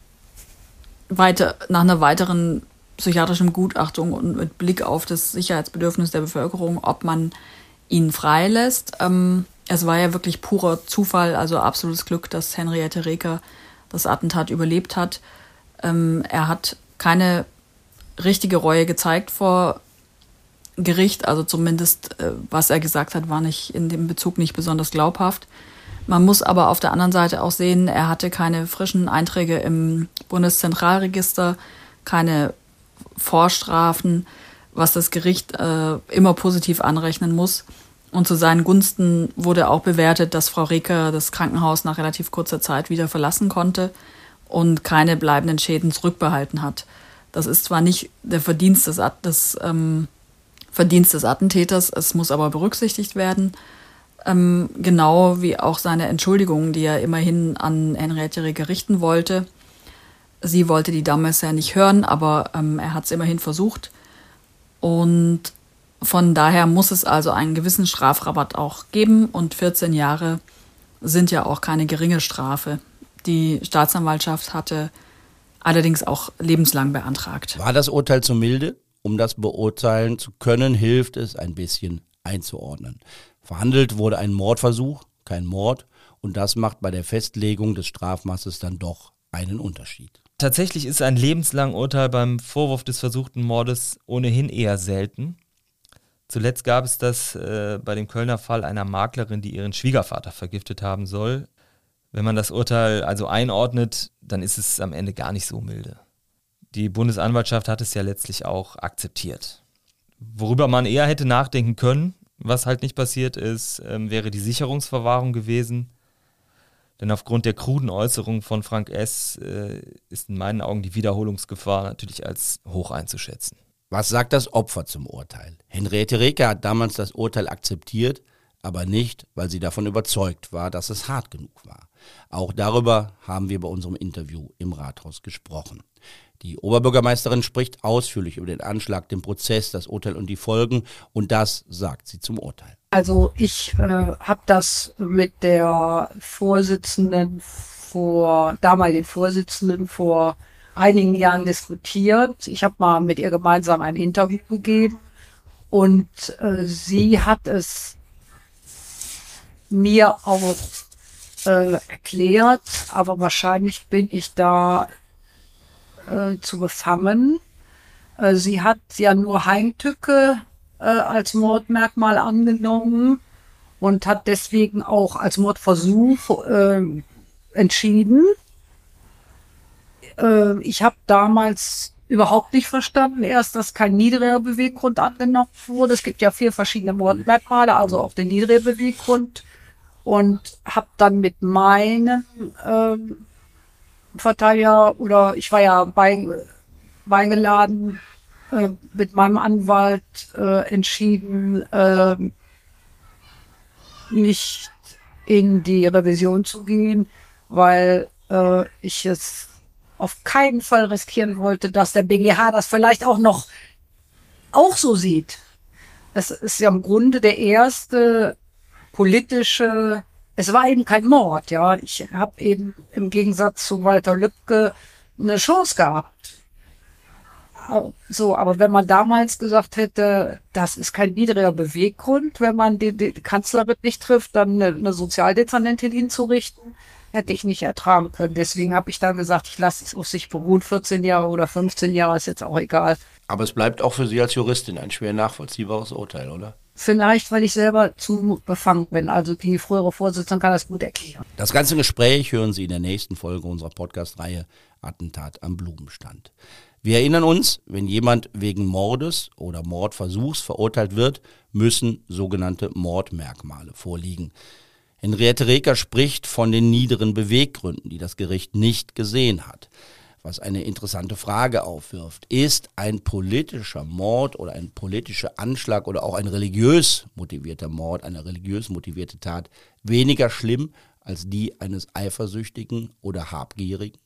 weiter, nach einer weiteren psychiatrischen Begutachtung und mit Blick auf das Sicherheitsbedürfnis der Bevölkerung, ob man ihn freilässt. Ähm, es war ja wirklich purer Zufall, also absolutes Glück, dass Henriette Reker das Attentat überlebt hat. Ähm, er hat keine richtige Reue gezeigt vor Gericht, also zumindest, äh, was er gesagt hat, war nicht in dem Bezug nicht besonders glaubhaft. Man muss aber auf der anderen Seite auch sehen, er hatte keine frischen Einträge im Bundeszentralregister, keine Vorstrafen, was das Gericht äh, immer positiv anrechnen muss. Und zu seinen Gunsten wurde auch bewertet, dass Frau Reker das Krankenhaus nach relativ kurzer Zeit wieder verlassen konnte und keine bleibenden Schäden zurückbehalten hat. Das ist zwar nicht der Verdienst des, des, ähm, Verdienst des Attentäters, es muss aber berücksichtigt werden. Ähm, genau wie auch seine Entschuldigungen, die er immerhin an Henriette Reker richten wollte. Sie wollte die damals ja nicht hören, aber ähm, er hat es immerhin versucht. Und von daher muss es also einen gewissen Strafrabatt auch geben. Und vierzehn Jahre sind ja auch keine geringe Strafe. Die Staatsanwaltschaft hatte allerdings auch lebenslang beantragt. War das Urteil zu milde? Um das beurteilen zu können, hilft es, ein bisschen einzuordnen. Verhandelt wurde ein Mordversuch, kein Mord. Und das macht bei der Festlegung des Strafmaßes dann doch einen Unterschied. Tatsächlich ist ein lebenslanges Urteil beim Vorwurf des versuchten Mordes ohnehin eher selten. Zuletzt gab es das äh, bei dem Kölner Fall einer Maklerin, die ihren Schwiegervater vergiftet haben soll. Wenn man das Urteil also einordnet, dann ist es am Ende gar nicht so milde. Die Bundesanwaltschaft hat es ja letztlich auch akzeptiert. Worüber man eher hätte nachdenken können, was halt nicht passiert ist, ähm, wäre die Sicherungsverwahrung gewesen. Denn aufgrund der kruden Äußerungen von Frank S. Äh, ist in meinen Augen die Wiederholungsgefahr natürlich als hoch einzuschätzen. Was sagt das Opfer zum Urteil? Henriette Reker hat damals das Urteil akzeptiert, aber nicht, weil sie davon überzeugt war, dass es hart genug war. Auch darüber haben wir bei unserem Interview im Rathaus gesprochen. Die Oberbürgermeisterin spricht ausführlich über den Anschlag, den Prozess, das Urteil und die Folgen, und das sagt sie zum Urteil. Also ich äh, habe das mit der Vorsitzenden vor, damaligen Vorsitzenden vor einigen Jahren diskutiert. Ich habe mal mit ihr gemeinsam ein Interview gegeben und äh, sie hat es mir auch äh, erklärt, aber wahrscheinlich bin ich da äh, zu befangen. Äh, sie hat ja nur Heimtücke äh, als Mordmerkmal angenommen und hat deswegen auch als Mordversuch äh, entschieden. Äh, ich habe damals überhaupt nicht verstanden, erst, dass kein niedriger Beweggrund angenommen wurde. Es gibt ja vier verschiedene Mordmerkmale, also auch den niedrigen Beweggrund. Und habe dann mit meinem ähm, Verteidiger, oder ich war ja bei, beigeladen, äh, mit meinem Anwalt äh, entschieden, äh, nicht in die Revision zu gehen, weil äh, ich es auf keinen Fall riskieren wollte, dass der B G H das vielleicht auch noch auch so sieht. Es ist ja im Grunde der erste politische, es war eben kein Mord, ja. Ich habe eben im Gegensatz zu Walter Lübcke eine Chance gehabt. So, aber wenn man damals gesagt hätte, das ist kein niedriger Beweggrund, wenn man die, die Kanzlerin nicht trifft, dann eine, eine Sozialdezernentin hinzurichten, hätte ich nicht ertragen können. Deswegen habe ich dann gesagt, ich lasse es auf sich beruhen, vierzehn Jahre oder fünfzehn Jahre, ist jetzt auch egal. Aber es bleibt auch für Sie als Juristin ein schwer nachvollziehbares Urteil, oder? Vielleicht, weil ich selber zu befangen bin. Also die frühere Vorsitzende kann das gut erklären. Das ganze Gespräch hören Sie in der nächsten Folge unserer Podcast-Reihe Attentat am Blumenstand. Wir erinnern uns, wenn jemand wegen Mordes oder Mordversuchs verurteilt wird, müssen sogenannte Mordmerkmale vorliegen. Henriette Reker spricht von den niederen Beweggründen, die das Gericht nicht gesehen hat. Was eine interessante Frage aufwirft. Ist ein politischer Mord oder ein politischer Anschlag oder auch ein religiös motivierter Mord, eine religiös motivierte Tat weniger schlimm als die eines Eifersüchtigen oder Habgierigen?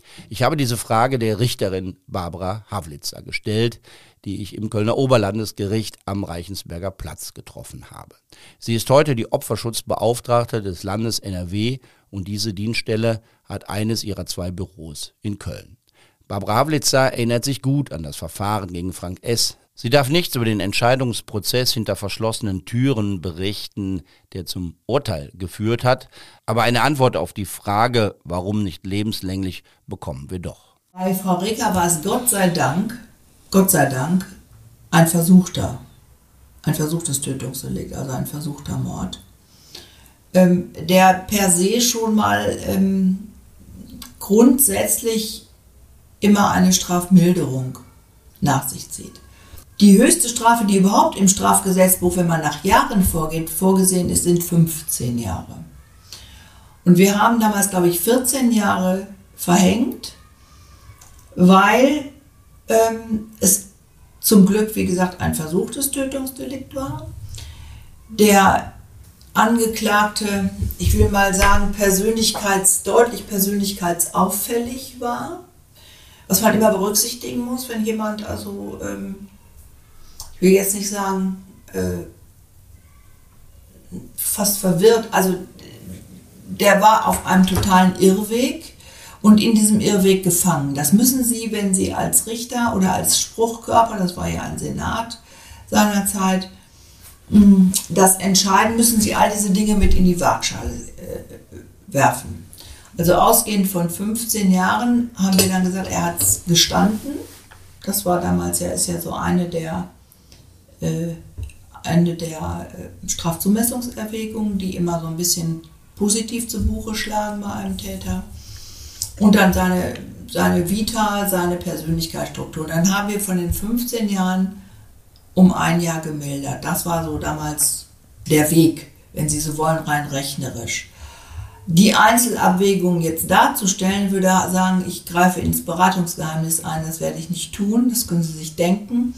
Ich habe diese Frage der Richterin Barbara Havlitzer gestellt, die ich im Kölner Oberlandesgericht am Reichensberger Platz getroffen habe. Sie ist heute die Opferschutzbeauftragte des Landes N R W und diese Dienststelle hat eines ihrer zwei Büros in Köln. Barbara Havlitzer erinnert sich gut an das Verfahren gegen Frank S. Sie darf nichts über den Entscheidungsprozess hinter verschlossenen Türen berichten, der zum Urteil geführt hat. Aber eine Antwort auf die Frage, warum nicht lebenslänglich, bekommen wir doch. Bei Frau Reker war es Gott sei Dank, Gott sei Dank, ein versuchter, ein versuchtes Tötungsdelikt, also ein versuchter Mord, ähm, der per se schon mal ähm, grundsätzlich immer eine Strafmilderung nach sich zieht. Die höchste Strafe, die überhaupt im Strafgesetzbuch, wenn man nach Jahren vorgeht, vorgesehen ist, sind fünfzehn Jahre. Und wir haben damals, glaube ich, vierzehn Jahre verhängt, weil ähm, es zum Glück, wie gesagt, ein versuchtes Tötungsdelikt war. Der Angeklagte, ich will mal sagen, persönlichkeits, deutlich persönlichkeitsauffällig war, was man immer berücksichtigen muss, wenn jemand also... Ähm, ich will jetzt nicht sagen, äh, fast verwirrt, also der war auf einem totalen Irrweg und in diesem Irrweg gefangen. Das müssen Sie, wenn Sie als Richter oder als Spruchkörper, das war ja ein Senat seinerzeit, das entscheiden, müssen Sie all diese Dinge mit in die Waagschale äh, werfen. Also ausgehend von fünfzehn Jahren haben wir dann gesagt, er hat es gestanden. Das war damals ja, ist ja so eine der Äh, eine der äh, Strafzumessungserwägungen, die immer so ein bisschen positiv zu Buche schlagen bei einem Täter. Und dann seine, seine Vita, seine Persönlichkeitsstruktur. Und dann haben wir von den fünfzehn Jahren um ein Jahr gemildert. Das war so damals der Weg, wenn Sie so wollen, rein rechnerisch. Die Einzelabwägung jetzt darzustellen, würde sagen, ich greife ins Beratungsgeheimnis ein, das werde ich nicht tun, das können Sie sich denken.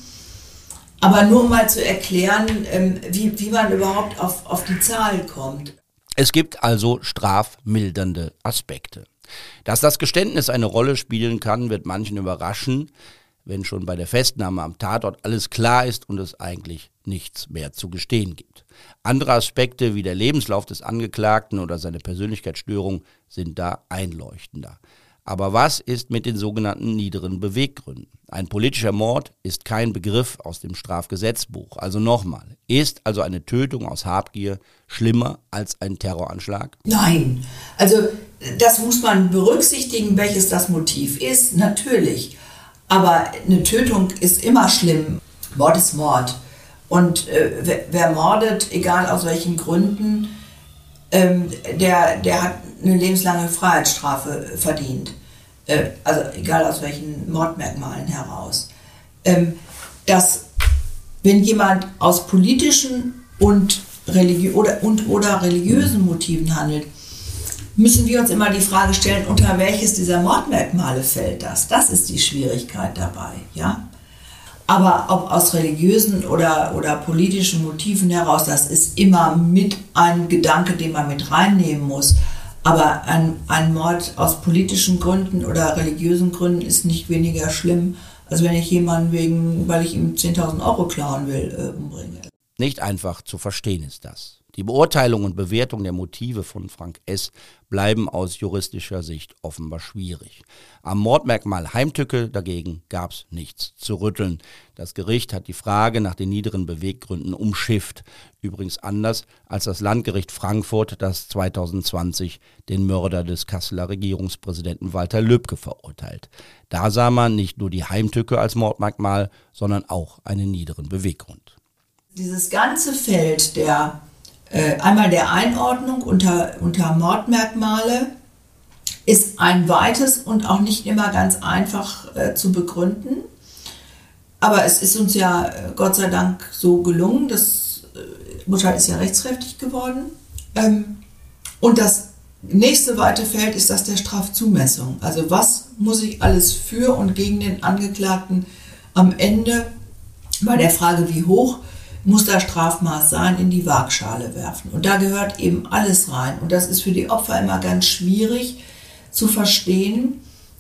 Aber nur um mal zu erklären, wie, wie man überhaupt auf, auf die Zahl kommt. Es gibt also strafmildernde Aspekte. Dass das Geständnis eine Rolle spielen kann, wird manchen überraschen, wenn schon bei der Festnahme am Tatort alles klar ist und es eigentlich nichts mehr zu gestehen gibt. Andere Aspekte wie der Lebenslauf des Angeklagten oder seine Persönlichkeitsstörung sind da einleuchtender. Aber was ist mit den sogenannten niederen Beweggründen? Ein politischer Mord ist kein Begriff aus dem Strafgesetzbuch. Also nochmal, ist also eine Tötung aus Habgier schlimmer als ein Terroranschlag? Nein, also das muss man berücksichtigen, welches das Motiv ist, natürlich. Aber eine Tötung ist immer schlimm. Mord ist Mord. Und äh, wer, wer mordet, egal aus welchen Gründen, ähm, der, der hat eine lebenslange Freiheitsstrafe verdient. Äh, also egal aus welchen Mordmerkmalen heraus. Ähm, dass, wenn jemand aus politischen und, religi- oder, und oder religiösen Motiven handelt, müssen wir uns immer die Frage stellen, unter welches dieser Mordmerkmale fällt das? Das ist die Schwierigkeit dabei, ja. Aber ob aus religiösen oder, oder politischen Motiven heraus, das ist immer mit ein Gedanke, den man mit reinnehmen muss. Aber ein, ein Mord aus politischen Gründen oder religiösen Gründen ist nicht weniger schlimm, als wenn ich jemanden wegen, weil ich ihm zehntausend Euro klauen will, äh, umbringe. Nicht einfach zu verstehen ist das. Die Beurteilung und Bewertung der Motive von Frank S. bleiben aus juristischer Sicht offenbar schwierig. Am Mordmerkmal Heimtücke dagegen gab es nichts zu rütteln. Das Gericht hat die Frage nach den niederen Beweggründen umschifft. Übrigens anders als das Landgericht Frankfurt, das zweitausendzwanzig den Mörder des Kasseler Regierungspräsidenten Walter Lübcke verurteilt. Da sah man nicht nur die Heimtücke als Mordmerkmal, sondern auch einen niederen Beweggrund. Dieses ganze Feld der Äh, einmal der Einordnung unter, unter Mordmerkmale ist ein weites und auch nicht immer ganz einfach äh, zu begründen. Aber es ist uns ja äh, Gott sei Dank so gelungen. Das äh, Urteil ist ja rechtskräftig geworden. Ähm, und das nächste weite Feld ist das der Strafzumessung. Also was muss ich alles für und gegen den Angeklagten am Ende bei der Frage, wie hoch muss das Strafmaß sein, in die Waagschale werfen. Und da gehört eben alles rein. Und das ist für die Opfer immer ganz schwierig zu verstehen,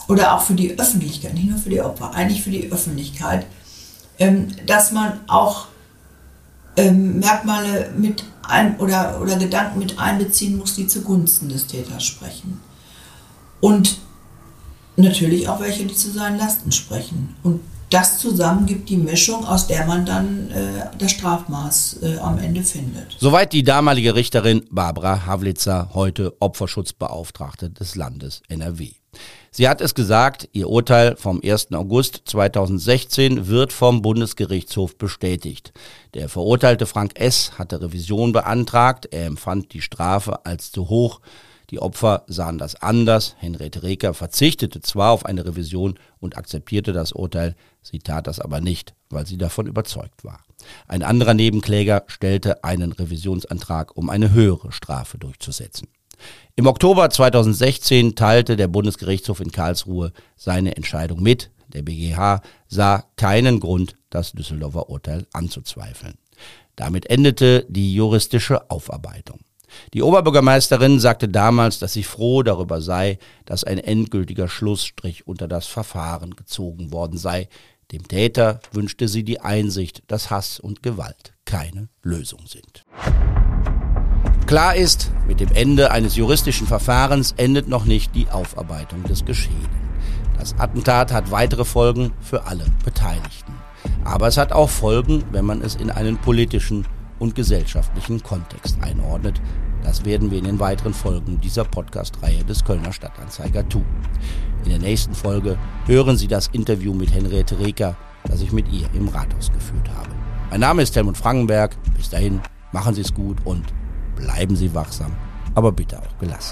oder auch für die Öffentlichkeit, nicht nur für die Opfer, eigentlich für die Öffentlichkeit, ähm, dass man auch ähm, Merkmale mit ein, oder, oder Gedanken mit einbeziehen muss, die zugunsten des Täters sprechen. Und natürlich auch welche, die zu seinen Lasten sprechen. Und das zusammen gibt die Mischung, aus der man dann äh, das Strafmaß äh, am Ende findet. Soweit die damalige Richterin Barbara Havlitzer, heute Opferschutzbeauftragte des Landes N R W. Sie hat es gesagt, ihr Urteil vom ersten August zweitausendsechzehn wird vom Bundesgerichtshof bestätigt. Der verurteilte Frank S. hatte Revision beantragt, er empfand die Strafe als zu hoch. Die Opfer sahen das anders. Henriette Reker verzichtete zwar auf eine Revision und akzeptierte das Urteil, sie tat das aber nicht, weil sie davon überzeugt war. Ein anderer Nebenkläger stellte einen Revisionsantrag, um eine höhere Strafe durchzusetzen. Im Oktober zweitausendsechzehn teilte der Bundesgerichtshof in Karlsruhe seine Entscheidung mit. Der B G H sah keinen Grund, das Düsseldorfer Urteil anzuzweifeln. Damit endete die juristische Aufarbeitung. Die Oberbürgermeisterin sagte damals, dass sie froh darüber sei, dass ein endgültiger Schlussstrich unter das Verfahren gezogen worden sei. Dem Täter wünschte sie die Einsicht, dass Hass und Gewalt keine Lösung sind. Klar ist, mit dem Ende eines juristischen Verfahrens endet noch nicht die Aufarbeitung des Geschehenen. Das Attentat hat weitere Folgen für alle Beteiligten. Aber es hat auch Folgen, wenn man es in einen politischen und gesellschaftlichen Kontext einordnet. Das werden wir in den weiteren Folgen dieser Podcast-Reihe des Kölner Stadtanzeiger tun. In der nächsten Folge hören Sie das Interview mit Henriette Reker, das ich mit ihr im Rathaus geführt habe. Mein Name ist Helmut Frankenberg. Bis dahin, machen Sie es gut und bleiben Sie wachsam, aber bitte auch gelassen.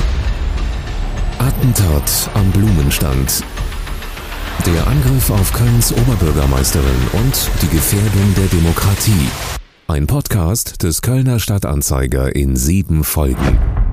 Attentat am Blumenstand. Der Angriff auf Kölns Oberbürgermeisterin und die Gefährdung der Demokratie. Ein Podcast des Kölner Stadtanzeiger in sieben Folgen.